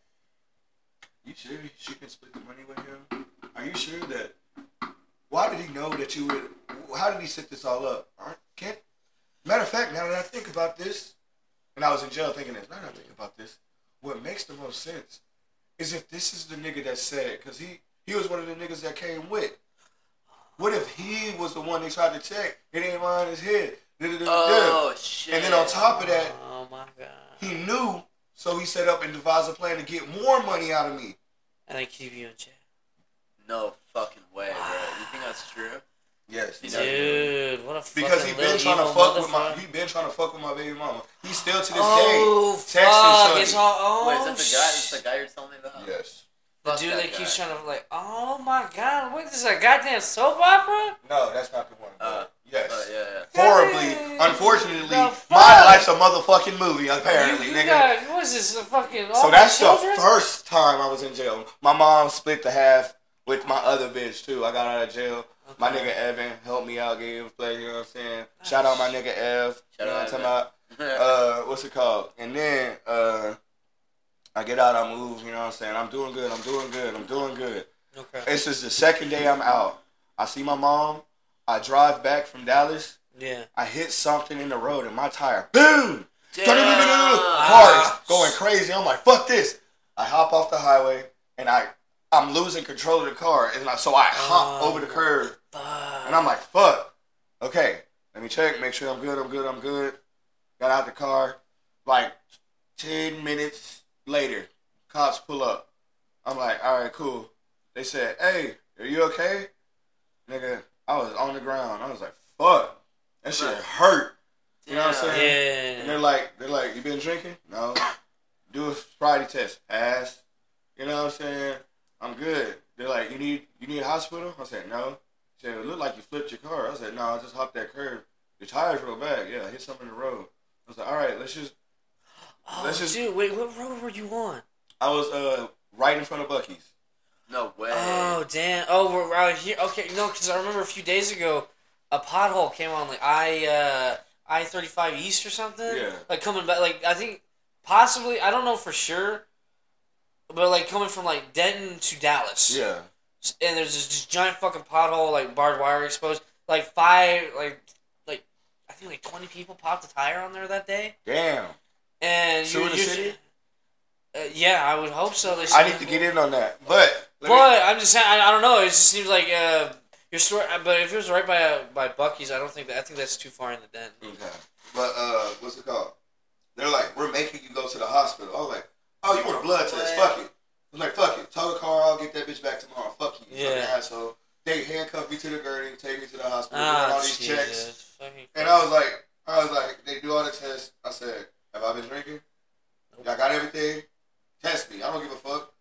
you sure she can split the money with him? Are you sure that? Why did he know that you would? How did he set this all up? I can't. Matter of fact, now that I think about this, and I was in jail thinking this. Now that I think about this, what makes the most sense is if this is the nigga that said, because he, he was one of the niggas that came with. What if he was the one they tried to check? It ain't lying his head. Oh, shit. And then on top of that, oh my God, he knew, so he set up and devised a plan to get more money out of me. And then keep you in jail. No fucking way, wow. bro. You think that's true? Yes, dude. What a fucking because he been trying to fuck with my he been trying to fuck with my baby mama. He still to this oh, day texting it's all, oh, Wait, is that the guy? Is that the guy you're telling me about? Yes. The Fuck dude that, that that keeps trying to like, oh my God, what is this, a goddamn soap opera? No, that's not the one. Uh, yes. Uh, yeah, yeah. Horribly, unfortunately, my life's a motherfucking movie. Apparently, you, you nigga. Got, what is this? A fucking. So that's the first time I was in jail. My mom split the half with my other bitch too. I got out of jail. Okay. My nigga Evan helped me out, gave a play, you know what I'm saying? Nice. Shout out my nigga Ev. Shout you know out what I'm talking about? uh, what's it called? And then uh, I get out, I move, you know what I'm saying? I'm doing good, I'm doing good, I'm doing good. Okay. It's just the second day I'm out. I see my mom. I drive back from Dallas. Yeah. I hit something in the road and my tire, boom! Damn. Cars going crazy. I'm like, fuck this. I hop off the highway and I I'm losing control of the car, and I, so I hop oh, over the curb, fuck. And I'm like, fuck. Okay, let me check, make sure I'm good, I'm good, I'm good. Got out the car. Like, ten minutes later, cops pull up. I'm like, all right, cool. They said, hey, are you okay? Nigga, I was on the ground. I was like, fuck. That shit hurt. You know what I'm saying? Yeah. And they're like, they're like, you been drinking? No. Do a sobriety test. Pass. You know what I'm saying? I'm good. They're like, you need you need a hospital? I said, no. They said, it looked like you flipped your car. I said, no, I just hopped that curb. Your tires real bad. Yeah, I hit something in the road. I was like, all right, let's just... Oh, let's just, dude, wait, what road were you on? I was uh right in front of Buc-ee's. No way. Oh, damn. Oh, we're out here. Okay, no, because I remember a few days ago, a pothole came on, like, I, uh, I thirty-five East or something. Yeah. Like, coming back, like, I think, possibly, I don't know for sure, but like coming from like Denton to Dallas. Yeah. And there's this, this giant fucking pothole, like barbed wire exposed. Like five, like, like I think like twenty people popped a tire on there that day. Damn. And so you, in the you, city? Uh, yeah, I would hope so. They I need to get in on that, but. But me, I'm just saying, I, I don't know. It just seems like uh, your store. But if it was right by uh, by Buc-ee's, I don't think that. I think that's too far in the den. Okay. But uh, what's it called? They're like, we're making you go to the hospital. I was like, oh, you want a blood test? Fuck it. I'm like, fuck it. Tow the car. I'll get that bitch back tomorrow. Fuck you, you yeah. fucking asshole. They handcuffed me to the gurney, take me to the hospital, ah, doing all these Jesus. checks. And I was like, I was like, they do all the tests. I said, have I been drinking? Y'all got everything? Test me. I don't give a fuck.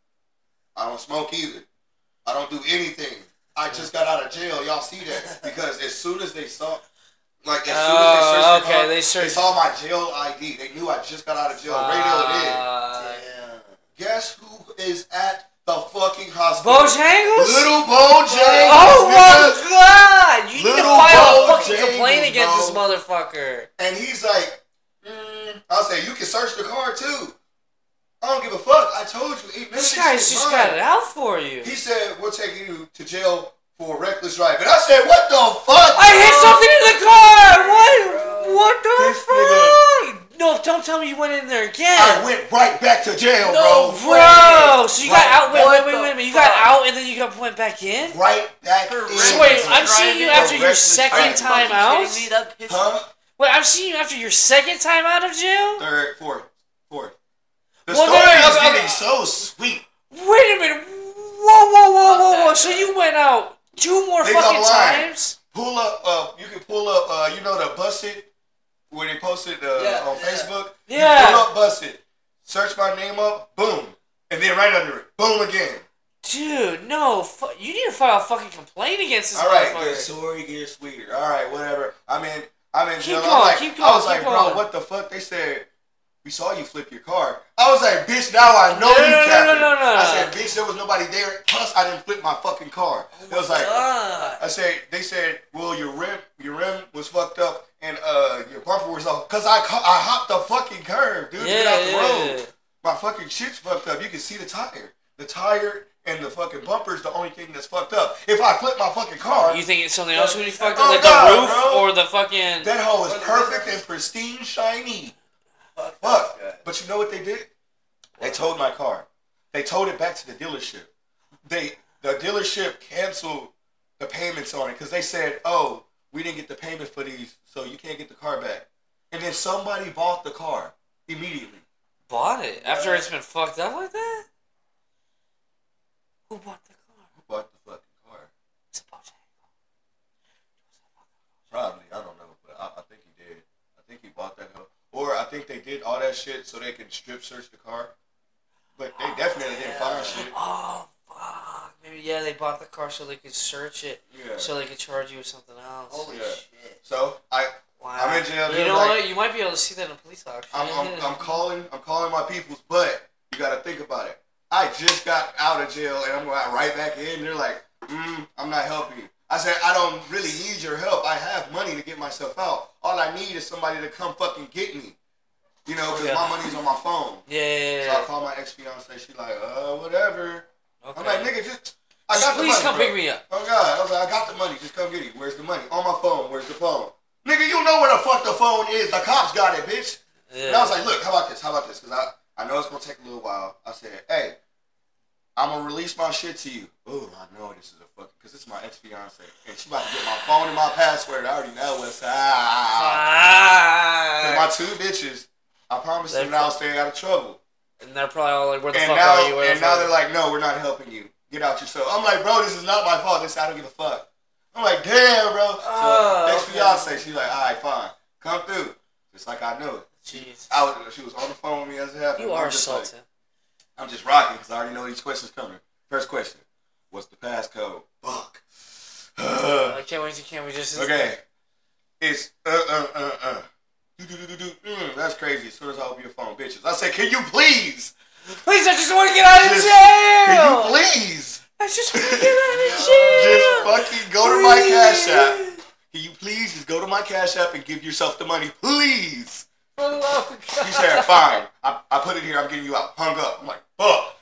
I don't smoke either. I don't do anything. I just got out of jail. Y'all see that? Because as soon as they saw, like as soon as they searched oh, the okay, car, they, they saw my jail I D. They knew I just got out of jail. Uh, Radioed in. Damn. Guess who is at the fucking hospital? Bojangles? Little Bojangles. Oh my god! You need to file a fucking Bojangles, complaint against bro. this motherfucker. And he's like, mm, I'll say, you can search the car too. I don't give a fuck. I told you. Eight minutes. This guy's just mine. Got it out for you. He said, we're taking you to jail for reckless driving. I said, what the fuck? I hit something in the car. What? Bro. What the this fuck? Nigga. No, don't tell me you went in there again. I went right back to jail, no, bro. Bro, so you right. got out. Wait, wait, wait, wait a minute. You fuck? got out and then you got went back in? Right back for in. So wait, I'm seeing you after your second time out? Huh? Wait, I'm seeing you after your second time out of jail? Third, fourth, fourth. The well, story no, no, is okay, getting okay. so sweet. Wait a minute. Whoa, whoa, whoa, whoa, whoa. So you went out two more they fucking times? Pull up, uh, you can pull up, uh, you know the Busted, where they posted uh, yeah, on yeah. Facebook? Yeah. You pull up Busted, search my name up, boom. And then right under it, boom again. Dude, no. Fu- you need to file a fucking complaint against this All right, motherfucker. the story gets sweeter. All right, whatever. I'm in, I'm in keep jail. Going, I'm like, keep going, I was keep like, going. bro, what the fuck? They said, we saw you flip your car. I was like, bitch, now I know no, you no, capping. no, no, no, no. I said, bitch, there was nobody there. Plus, I didn't flip my fucking car. Oh it was like, God. I said, they said, well, your rim, your rim was fucked up and uh, your bumper was off. Cause I, I hopped the fucking curb, dude, yeah, to get out the yeah. road. My fucking shit's fucked up. You can see the tire. The tire and the fucking bumper is the only thing that's fucked up. If I flip my fucking car, you think it's something else would be fucked oh up, like God, the roof bro. or the fucking. That hoe is perfect and pristine, shiny. Fuck. But you know what they did? They towed my car. They towed it back to the dealership. They the dealership canceled the payments on it because they said, "Oh, we didn't get the payment for these, so you can't get the car back." And then somebody bought the car immediately. Bought it after it's been fucked up like that? Who bought the car? Who bought the fucking car? It's a Bojangles. Probably, I don't know, but I, I think he did. I think he bought that hoe. Or I think they did all that shit so they can strip search the car. But they oh, definitely yeah. didn't find shit. Oh, fuck. Maybe, yeah, they bought the car so they could search it. Yeah. So they could charge you with something else. Holy yeah. shit. So, I, wow. I'm in jail. You know like, what? You might be able to see that in a police auction. I'm, I'm, I'm calling I'm calling my peoples, but you got to think about it. I just got out of jail and I'm going right back in. They're like, mm, I'm not helping you. I said, I don't really need your help. I have money to get myself out. All I need is somebody to come fucking get me. You know, because yeah. my money's on my phone. Yeah, yeah, yeah. So I call my ex-fiance. She like, uh, whatever. Okay. I'm like, nigga, just, I just got please the money, come bro. pick me up. Oh, God. I was like, I got the money. Just come get it. Where's the money? On my phone. Where's the phone? Nigga, you know where the fuck the phone is. The cops got it, bitch. Yeah. And I was like, look, how about this? How about this? Because I, I know it's going to take a little while. I said, hey, I'm going to release my shit to you. Oh, I know this is a fucking, because this is my ex-fiance. And she about to get my phone and my password. I already know what's up. Ah. My two bitches, I promise them now stay out of trouble. And they're probably all like, where the and fuck now, are you? Where and the now fuck? they're like, no, we're not helping you. Get out yourself. I'm like, bro, this is not my fault. This I don't give a fuck. I'm like, damn, bro. Oh, so ex-fiance, she's like, all right, fine. Come through. Just like I knew it. Jeez. I was, she was on the phone with me as it happened. You I'm are just salty. Like, I'm just rocking because I already know these questions coming. First question. What's the passcode? Fuck. I can't wait to can't we just... Okay. It's uh uh uh uh. Do, do, do, do, do. Mm, that's crazy. As soon as I open your phone, bitches. I said, can you please? Please, I just want to get out of just, jail. Can you please? I just want to get out of jail. Just fucking go to my Cash App. Can you please just go to my Cash App and give yourself the money, please? Oh, God. She said, fine. I, I put it here. I'm getting you out. Hung up. I'm like, fuck.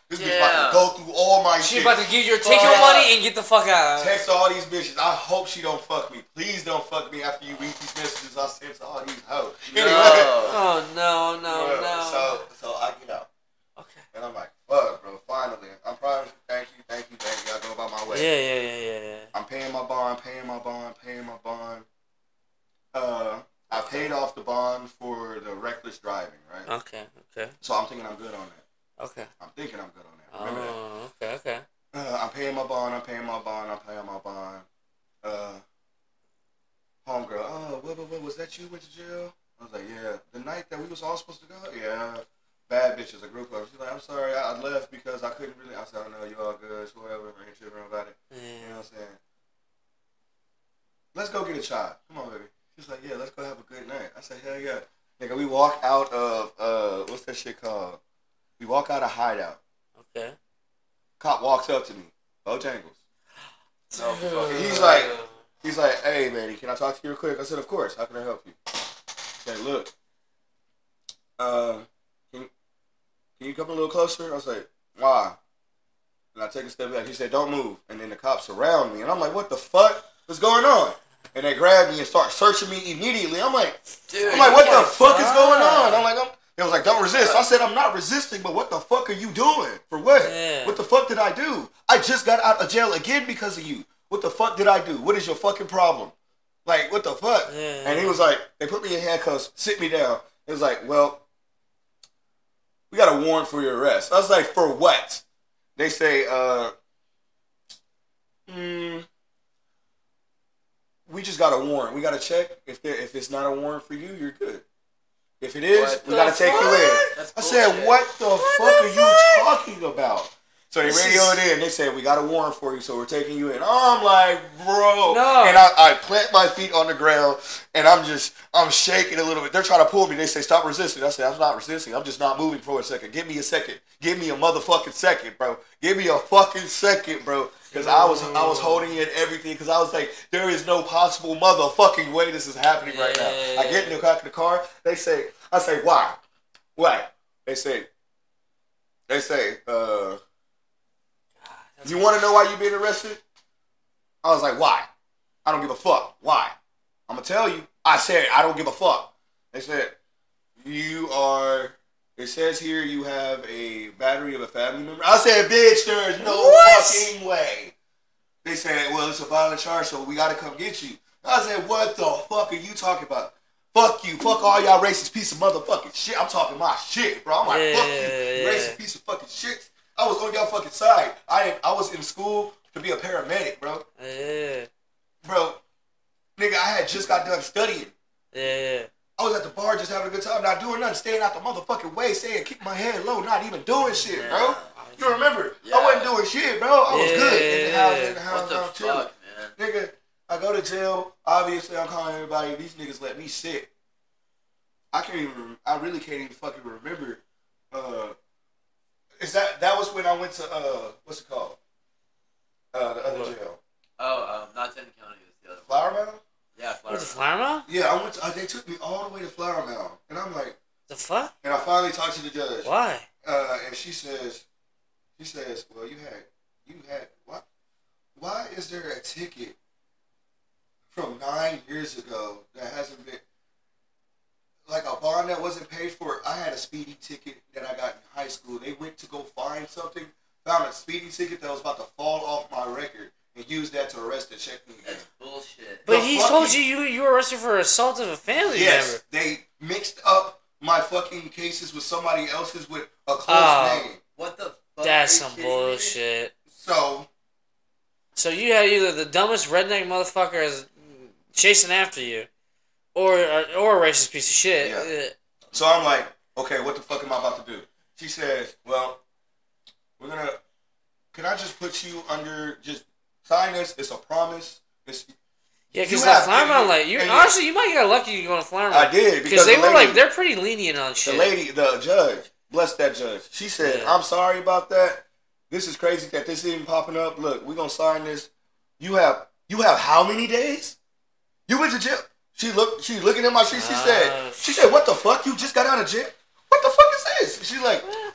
This yeah. bitch about to go through all my she shit. She about to give your take your money and get the fuck out. Text all these bitches. I hope she don't fuck me. Please don't fuck me after you read these messages I sent to all these hoes. No. Anyway. Oh no, no, bro, no. So so I get out. Okay. And I'm like, fuck, bro. Finally, I'm proud of you. Thank you, thank you, thank you. I go about my way. Yeah, yeah, yeah, yeah, yeah. I'm paying my bond, paying my bond, paying my bond. Uh, I paid off the bond for the reckless driving, right? Okay, okay. So I'm thinking I'm good on that. Okay. I'm thinking I'm good on that. Remember oh, that. okay, okay. Uh, I'm paying my bond, I'm paying my bond, I'm paying my bond. Uh, homegirl, oh, what, what, what, was that you went to jail? I was like, yeah. The night that we was all supposed to go? Yeah. Bad bitches, a group of them. She's like, I'm sorry, I, I left because I couldn't really. I said, I know, you all good, so whatever, I ain't tripping about it. Yeah. You know what I'm saying? Let's go get a shot. Come on, baby. She's like, yeah, let's go have a good night. I said, hell yeah. Nigga, we walk out of, uh, what's that shit called? We walk out of Hideout. Okay. Cop walks up to me. Bojangles. No, he's like, he's like, hey, man, can I talk to you real quick? I said, of course. How can I help you? He said, look, um, can, can you come a little closer? I was like, why? And I take a step back. He said, don't move. And then the cops surround me. And I'm like, what the fuck? What's going on? And they grab me and start searching me immediately. I'm like, Dude, I'm like, what the fuck God. is going on? I'm like, I'm, it was like, don't resist. I said, I'm not resisting, but what the fuck are you doing? For what? Yeah. What the fuck did I do? I just got out of jail again because of you. What the fuck did I do? What is your fucking problem? Like, what the fuck? Yeah. And he was like, they put me in handcuffs, sit me down. It was like, well, we got a warrant for your arrest. I was like, for what? They say, uh, hmm, we just got a warrant. We got to check. If there, if it's not a warrant for you, you're good. If it is, what we got to take you in. That's I said, bullshit. what the what fuck the are fuck? you talking about? So they this radioed is... in. They said, we got a warrant for you, so we're taking you in. I'm like, bro. No. And I, I plant my feet on the ground, and I'm just, I'm shaking a little bit. They're trying to pull me. They say, stop resisting. I said, I'm not resisting. I'm just not moving for a second. Give me a second. Give me a motherfucking second, bro. Give me a fucking second, bro. Because I was I was holding in everything. Because I was like, there is no possible motherfucking way this is happening right now. I get in the back of the car. They say, I say, why? Why? They say, they say, uh, you want to know why you being arrested? I was like, why? I don't give a fuck. Why? I'm going to tell you. I said, I don't give a fuck. They said, you are... It says here you have a battery of a family member. I said, bitch, there is no what? fucking way. They said, well, it's a violent charge, so we got to come get you. I said, what the fuck are you talking about? Fuck you. Fuck all y'all racist piece of motherfucking shit. I'm talking my shit, bro. I'm like, yeah, fuck you, you yeah. racist piece of fucking shit. I was on y'all fucking side. I I was in school to be a paramedic, bro. Yeah. Bro, nigga, I had just got done studying. Yeah. I was at the bar just having a good time, not doing nothing, staying out the motherfucking way, saying, keep my head low, not even doing shit, yeah. bro. You remember? Yeah. I wasn't doing shit, bro. I was yeah. good. In the house, in the house, what the I'm chilling. Fuck, man? Nigga, I go to jail. Obviously, I'm calling everybody. These niggas let me sit. I can't even, I really can't even fucking remember. Uh, is that, that was when I went to, uh, what's it called? Uh, the other what? jail. Oh, um, not Denton County. It was the other Flower Mound? Yeah, Flower Mound. Flower Mound? Yeah, I went to, uh, they took me all the way to Flower Mound. And I'm like, the fuck? And I finally talked to the judge. Why? Uh, and she says, she says, well, you had, you had, what? Why is there a ticket from nine years ago that hasn't been, like a bond that wasn't paid for? I had a speeding ticket that I got in high school. They went to go find something, found a speeding ticket that was about to fall off my record, and used that to arrest and check me. That's bullshit. But the he fucking, told you, you you were arrested for assault of a family yes, member. Yes, they mixed up my fucking cases with somebody else's with a close uh, name. What the fuck? That's some bullshit. Me? So... So you had either the dumbest redneck motherfucker as chasing after you, or or a racist piece of shit. Yeah. So I'm like, okay, what the fuck am I about to do? She says, well, we're gonna. Can I just put you under? Just sign this. It's a promise. It's, yeah, because like Flower Mound, like you honestly, you might get lucky going to Flower Mound. I did because they the were lady, like they're pretty lenient on shit. The lady, the judge, bless that judge. She said, yeah. I'm sorry about that. This is crazy that this isn't popping up. Look, we're gonna sign this. You have you have how many days? You went to jail. She looked she looking at my sheet, she uh, said, she said, what the fuck? You just got out of jail? What the fuck is this? She's like,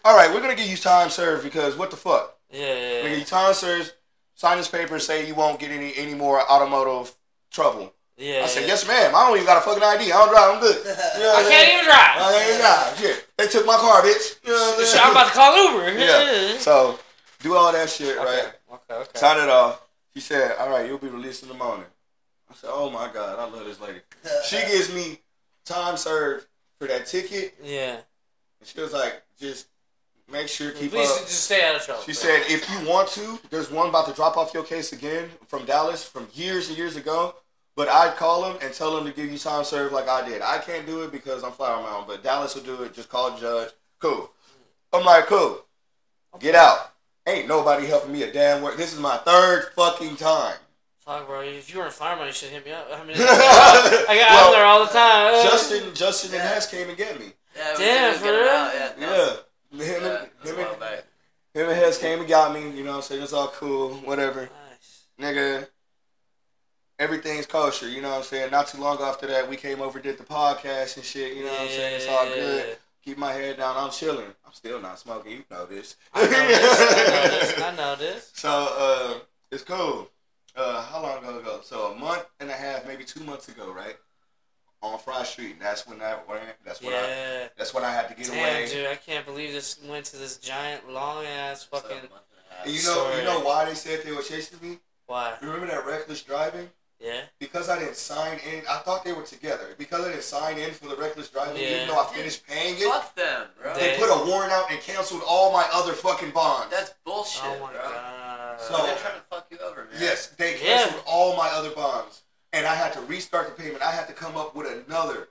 all right, we're gonna give you time served because what the fuck? Yeah, yeah, yeah. We're gonna give you time served. Sign this paper and say you won't get any any more automotive trouble. Yeah. I said, yeah. yes, ma'am. I don't even got a fucking I D. I don't drive. I'm good. You know I can't even drive. I can't even drive. Shit. They took my car, bitch. You know what I'm Shit, I'm about to call Uber. Yeah. So, do all that shit, Okay. right? Okay, okay. Sign it off. She said, all right, you'll be released in the morning. I said, oh, my God. I love this lady. She gives me time served for that ticket. Yeah. And she was like, just make sure, keep Please up. just stay out of trouble. She said, if you want to, there's one about to drop off your case again from Dallas from years and years ago. But I'd call him and tell him to give you time served like I did. I can't do it because I'm Flower Mountain, but Dallas will do it. Just call the judge. Cool. I'm like, cool. Get out. Ain't nobody helping me a damn word. This is my third fucking time. Fuck, bro. If you were in fireman, you should hit me up. I mean, I got well, out there all the time. Justin, Justin and Hess came and get me. Yeah, we Damn, did for get him real? out, yeah. Yeah. Was, Him, yeah, and, that's him, a while and, back. him and Hess came and got me. You know what I'm saying? It's all cool. Whatever. Nice. Nigga. Everything's kosher, you know what I'm saying? Not too long after that, we came over, did the podcast and shit, you know what I'm saying? It's all good. Keep my head down, I'm chilling. I'm still not smoking, you know this. I know this. I know this. I know this. So, uh, it's cool. Uh, how long ago ago? So, a month and a half, maybe two months ago, right? On Fry Street. That's when that went. That's when Yeah. I. That's when I had to get Damn, away. dude, I can't believe this went to this giant, long ass fucking. And you know, you know why they said they were chasing me? Why? Remember that reckless driving? Yeah. Because I didn't sign in, I thought they were together. Because I didn't sign in for the reckless driving, Yeah. even though I finished paying it, Fuck them, bro. they They- put a warrant out and canceled all my other fucking bonds. That's bullshit, Oh my bro. god. So- They're trying to fuck you over, man. Yes, they Yeah. canceled all my other bonds. And I had to restart the payment. I had to come up with another.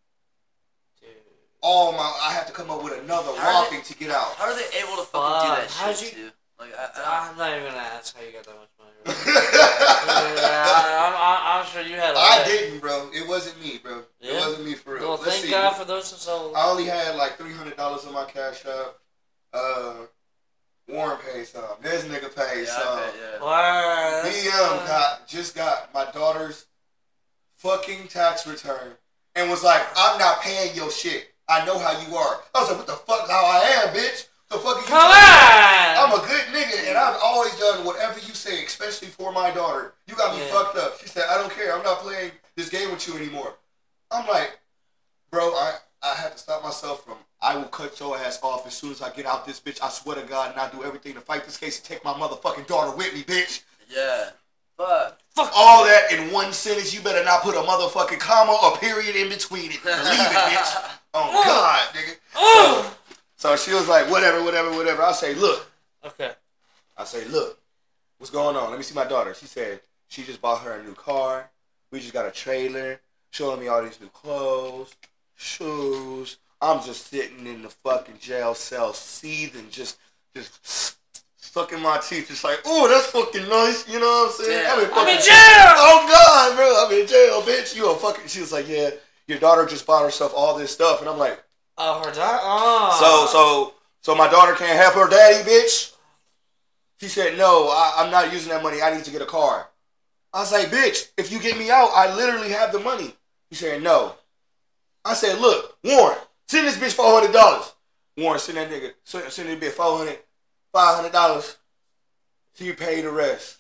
Dude. All my, I had to come up with another How are whopping to get out. How are they able to fucking do that Fuck, how'd shit, you- too? Like, I, I, I'm not even gonna ask how you got that much money. yeah, I, I'm, I'm, I'm sure you had a I lot. didn't, bro. It wasn't me, bro. It Yeah? wasn't me for real. Well, Let's thank see. God for those who sold. I only had like three hundred dollars in my cash app. Uh, Warren paid some. This nigga paid yeah, some. I bet, yeah. Wow. D M got just got my daughter's fucking tax return and was like, "I'm not paying your shit. I know how you are." I was like, "What the fuck? How I am, bitch? The fuck are you?" Come talking about? on! I'm a good nigga, and I've always done whatever you say, especially for my daughter. You got me Yeah. fucked up. She said, "I don't care. I'm not playing this game with you anymore." I'm like, bro, I I have to stop myself from. I will cut your ass off as soon as I get out this bitch. I swear to God, and I do everything to fight this case and take my motherfucking daughter with me, bitch. Yeah. Fuck. Fuck All that in one sentence. You better not put a motherfucking comma or period in between it. Believe it, bitch. Oh God, nigga. Oh! So she was like, whatever, whatever, whatever. I say, look. Okay. I say, look. What's going on? Let me see my daughter. She said she just bought her a new car. We just got a trailer. Showing me all these new clothes, shoes. I'm just sitting in the fucking jail cell, seething, just, just sucking my teeth, just like, oh, that's fucking nice. You know what I'm saying? Yeah. I'm, in I'm fucking, in jail! Oh God, bro, I'm in jail, bitch. You a fucking. She was like, yeah, your daughter just bought herself all this stuff, and I'm like, Oh, her daughter? Oh. so, so, so my daughter can't help her daddy, bitch. She said, no, I, I'm not using that money. I need to get a car. I was like, bitch, if you get me out, I literally have the money. He said, no. I said, look, Warren, send this bitch four hundred dollars. Warren, send that nigga, send, send that bitch four hundred dollars, five hundred dollars. He paid the rest.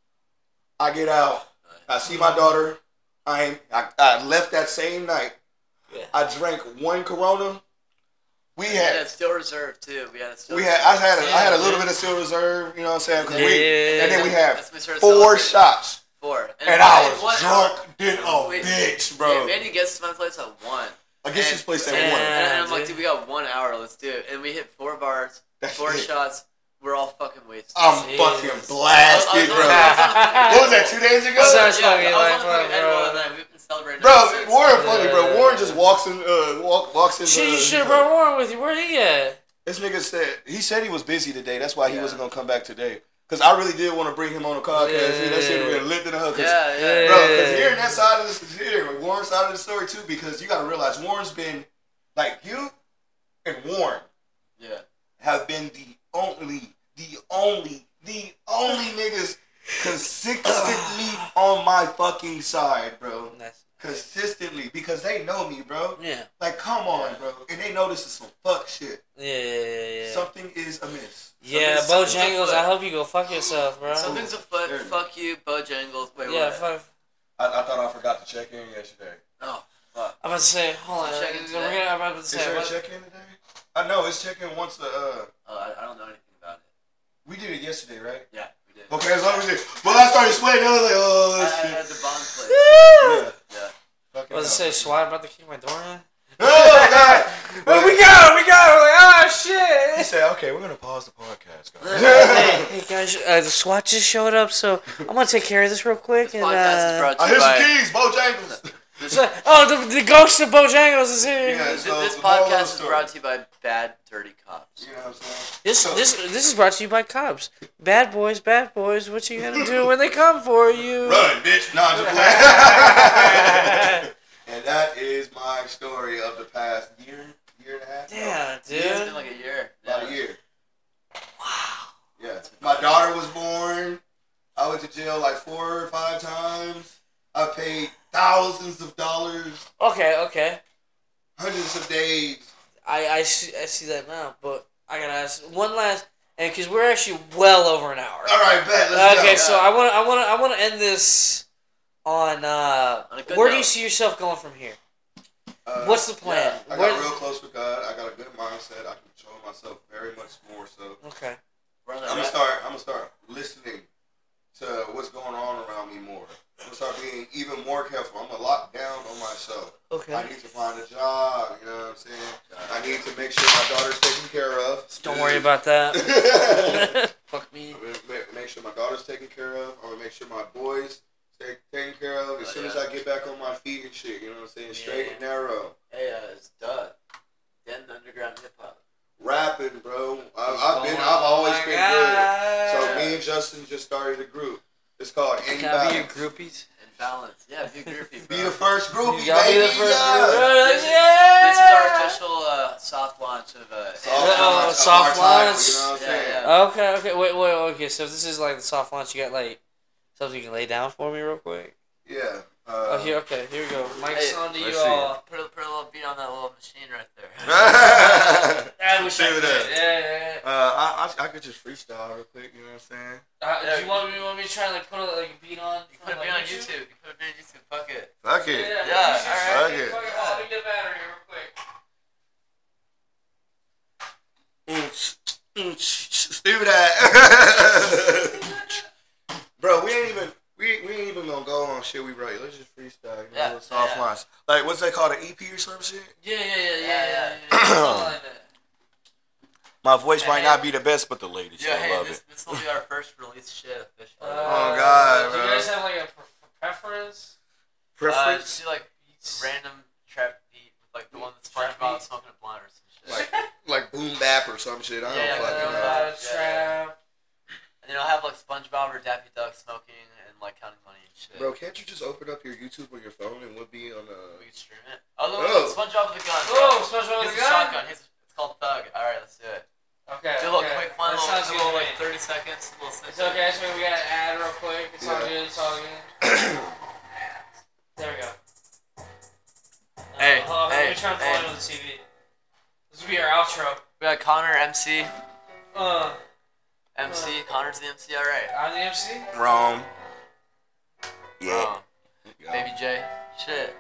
I get out. I see my daughter. I ain't, I, I left that same night. Yeah. I drank one Corona. We We had, had Still Reserve, too. We had it still we had, I had, a, I had a Yeah, little yeah. bit of Still Reserve. You know what I'm saying? 'Cause Yeah. we, and then we had That's when we started four celebrating. shots. Four. And I in was one drunk hour- then a Wait, bitch, Yeah, bro. Mandy gets to my place at one. I guess And- this place at and, one. And, and I'm like, dude. dude, we got one hour. Let's do it. And we hit four bars, That's four it. shots. We're all fucking wasted. I'm Jesus. fucking I was- I blasted, was bro. on- I was on the fucking What was that, two days ago? So that's Yeah, fucking I was like, on the fucking bro. edible that night. We've been celebrating. Bro, ever since. Warren funny, bro. Yeah. Warren just walks in, uh, walk, walks in. Shit, uh, you should have brought Warren with you. Where he at? This nigga said, he said he was busy today. That's why he Yeah. wasn't going to come back today. Because I really did want to bring him on the podcast. Yeah. See, that shit would have been lit in the hook. Yeah, yeah. Bro, because hearing that side of this is here, Warren's side of the story too, because you got to realize Warren's been, like, you and Warren Yeah. have been the only, the only, the only niggas consistently on my fucking side, bro. That's Consistently. Because because they know me, bro. Yeah. Like, come on, bro. And they know this is some fuck shit. Yeah, yeah, yeah. Something is amiss. Yeah, Bojangles, I hope you go fuck yourself, bro. Something's afoot. Fuck you, Bojangles. Wait, yeah, what? fuck. I, I thought I forgot to check in yesterday. Oh, fuck. I'm about to say, hold on. Check in We're gonna, I'm about to say, is there what? a check in today? I know, it's check in once the, uh... Oh, I, I don't know anything about it. We did it yesterday, right? Yeah, we did. Okay, as long as it... Well, I started sweating, I was like, oh, I, this I shit. had the bond place. Yeah. Yeah. Fucking I was about to say, SWAT about to kick my door in? Oh, God! Well, we got it, we got it! Like, oh, shit! He said, okay, we're gonna pause the podcast, guys. hey, hey, guys, uh, the SWAT just showed up, so I'm gonna take care of this real quick. This and, podcast uh, is brought to I you hear some by... keys, Bojangles. So, oh, the, the ghost of Bojangles is here. Yeah, This, so this the moral of the podcast is story. brought to you by Bad Dirty Cops. You know what I'm saying? This So- this this is brought to you by cops. Bad boys, bad boys. What you gonna do when they come for you? Run, bitch. Nah, just playing. And that is my story of the past year, year and a half. Yeah, It's been dude. like a year. About Yeah. a year. Wow. Yeah. My daughter was born. I went to jail like four or five times. I paid thousands of dollars, Okay, okay. hundreds of days. I I see, I see that now, but I gotta ask one last, and because we're actually well over an hour. All right, bet. Let's Okay, go. so I want to I want to I want to end this on uh On a good where do note. you see yourself going from here? Uh, What's the plan? I Where- got real close with God. I got a good mindset. I control myself very much more so. Okay. We're on I'm the gonna right- start. I'm gonna start listening to what's going on around me more. I'm gonna start being even more careful. I'm gonna lock down on myself. Okay. I need to find a job. You know what I'm saying? I need to make sure my daughter's taken care of. Don't worry about that. Fuck me. I'm gonna make- make sure my daughter's taken care of. I'm gonna make sure my boys stay taken care of as Oh, soon yeah. as I get back on my feet and shit. You know what I'm saying? Straight Yeah. and narrow. Hey, uh, it's Doug. Denton Underground Hip Hop. Rapping, bro. I, I've been. I've always Oh my been God. good. So me and Justin just started a group. It's called Any Can I be your Balance. groupies? And balance. Yeah, be a groupie, bro. Be the first groupie, You gotta be baby. the first yeah. groupie. This is, Yeah. this is our official uh, soft launch of uh, Soft Oh, launch of soft our title, launch. You know what I'm Yeah, saying? yeah. Okay, okay. Wait, wait, okay. So if this is like the soft launch, you got like something you can lay down for me real quick? Yeah. Uh, Oh, here, okay. Here we go. Mic's Hey, on to you let's see. all. Put a, put a little beat on that little machine right there. I wish I Do could. that. Yeah, yeah, yeah. Uh, I, I I could just freestyle real quick. You know what I'm saying? Uh, do you want me, want me to try and like put a, like a beat on? You can put it like, on YouTube. You can put it on YouTube. Fuck it. Fuck Yeah, it. yeah, Yeah, YouTube, alright. fuck Fuck it. it. Fuck it. Hold on, let me get a battery real quick. Mm, Stupid ass. Bro, we ain't even we, we ain't even gonna go on shit we write. Let's just freestyle. You know, Yeah, little soft yeah. lines. Like what's that called? An E P or some shit? Yeah, yeah, yeah, yeah, Yeah, yeah. yeah. yeah, Something like that. My voice Hey, might hey. not be the best, but the ladies Yeah, still hey, love this, it. this will be our first release shit officially. Uh, Oh, God, Do you bro. guys have like a pre- preference? Uh, Preference? just do like random trap beat with like the one that's Trap SpongeBob beat? smoking a blunt or some shit. like like boom bap or some shit. I don't Yeah, fucking Uh, know. yeah. trap. And then I'll have like SpongeBob or Daffy Duck smoking and like counting money and shit. Bro, can't you just open up your YouTube on your phone and we'll be on uh We can stream it. Oh, look, Oh. look, SpongeBob with a gun. Oh, SpongeBob with Here's a a gun? shotgun. Here's, it's called Thug. All right, let's do it. Okay. Do a little okay. quick one, That little, sounds a good. little to like me. thirty seconds, a little snippet. It's okay. So we got to add real quick. It's all Yeah. good. It's all good. There we go. Hey, Uh, hold on, hey, let me turn the hey. volume on the T V. This will be our outro. We got Connor, M C. Uh, M C. Connor's the M C, all right. I'm the M C. wrong. Yeah. Oh, Baby J. Shit.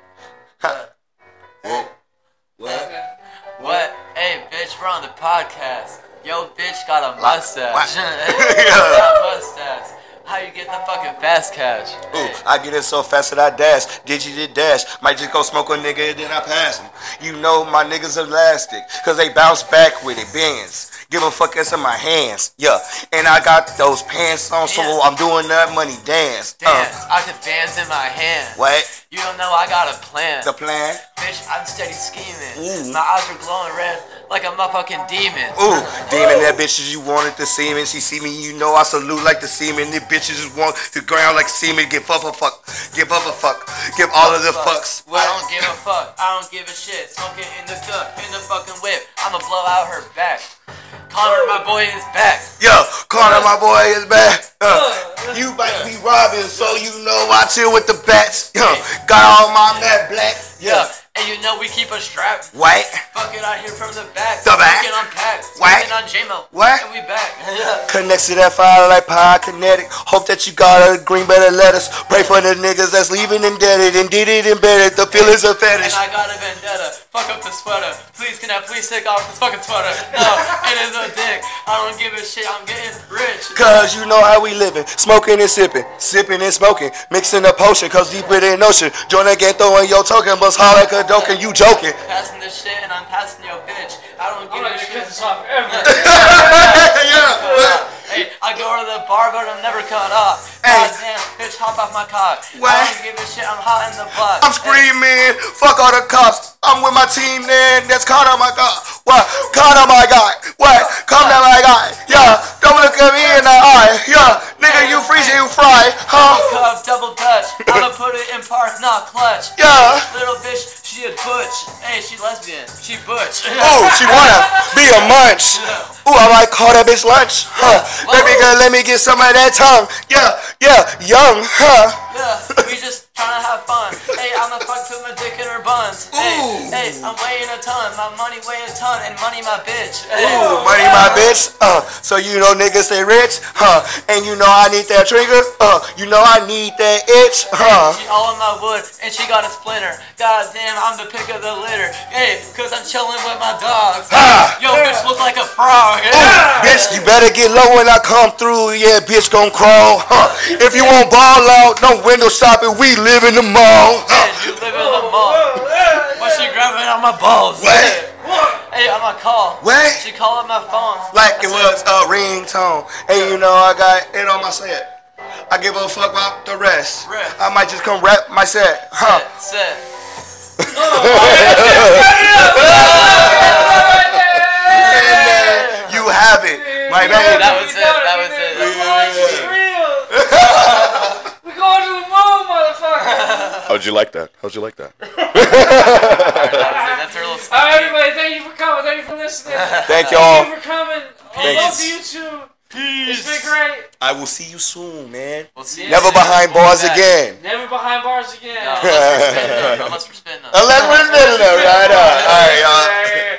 Whoa. What? Okay. What? Hey, bitch, we're on the podcast. Yo, bitch got a mustache. What? Got a mustache. How you get the fucking fast cash? Ooh, I get it so fast that I dash. Digit dash. Might just go smoke a nigga and then I pass him. You know my niggas elastic. Cause they bounce back with it. Bands. Give a fuck that's in my hands. Yeah. And I got those pants on, so Dance. I'm doing that money dance. Uh, Dance. I got bands in my hand. what? You don't know I got a plan. The plan? Bitch, I'm steady scheming. Ooh. My eyes are glowing red like a motherfucking demon. Ooh, demon, that bitches you wanted to see me. She see me, you know I salute like the semen. The bitches just want the ground like semen. Give up a fuck. Give up a fuck. Give all of the fucks. I don't give a fuck. I don't give a shit. Smoking in the cup, in the fucking whip. I'ma blow out her back. Connor, my boy, is back. Yo, Connor, my boy, is back. Uh, you might be robbing, so you know I chill with the bats. Yo, got all my mad black. Yeah. And you know we keep a strap. White. Fucking out here from the back. The back. Fucking unpacked. White. Fucking on J-Mo. What? And we back. Connects to that fire like power kinetic. Hope that you got a green better lettuce. Pray for the niggas that's leaving indebted and did it embedded. The feelings of fetish. And I got a vendetta. Fuck up the sweater. Please, can I please take off this fucking sweater? No, it is a dick. I don't give a shit. I'm getting rich. Cause you know how we living. Smoking and sipping. Sipping and smoking. Mixing the potion. Cause deeper than ocean. Join again throwing your token. Bust hard like a doken. You joking. Passing this shit and I'm passing your bitch. I don't give I'm a not shit. gonna cut this off ever. Yeah. Hey, I go to the bar, but I'm never cut off. Hey. God damn, bitch, hop off my cock. What? I don't give a shit. I'm hot in the butt. I'm screaming, fuck all the cops. I'm with my team, man. That's Connor, my God. What? Connor, my guy. What? Come down, my guy. Yeah. Don't look at me in the eye. Yeah. Nigga, you freeze and you fry. Huh? Cup, double dutch. I'ma put it in park, not clutch. Yeah. Little bitch, she a butch. Hey, she lesbian. She butch. Oh, she wanna be a munch. Ooh, I might call that bitch lunch. Huh? Baby girl, let me get some of that tongue. Yeah, yeah, young, huh? Yeah, we just tryna have fun. Hey, I'ma fuck to my dick in her buns. Hey, Ooh. hey, I'm weighing a ton. My money weigh a ton, and money my bitch. Hey. Ooh, money my bitch. Uh, so you know niggas stay rich, huh? And you know I need that trigger. Uh, you know I need that itch, huh? She all in my wood, and she got a splinter. God damn, I'm the pick of the litter. Hey, cause I'm chilling with my dogs. Ha! Yo, bitch look like a frog. Ooh, bitch, you better get low when I come through. Yeah, bitch gon' crawl. Huh? If you won't ball out, no window shopping. We live in the mall. Huh? Hey, you live in the mall. Why she grabbing on my balls? What? Hey, I'm a call. What? She called my phone. Like it was a ringtone. And you know I got it on my set. I give a fuck about the rest. Rest. I might just come rap my set. Huh? Set. And you have it, my baby. That was it. That was it. It's real. We're going to the moon, motherfucker. How'd you like that? How'd you like that? Alright, that was it. That's a little sneak All right, peek. everybody, thank you for coming. Thank you for listening. Thank y'all. Thank you for coming. Peace. Love to you too. It's been great. I will see you soon, man. We'll see you Never soon. behind We'll be bars back. again. Never behind bars again. No, unless we're spinning them. Unless we're spinning them. Unless we're spinning them, right? All right, y'all. Right.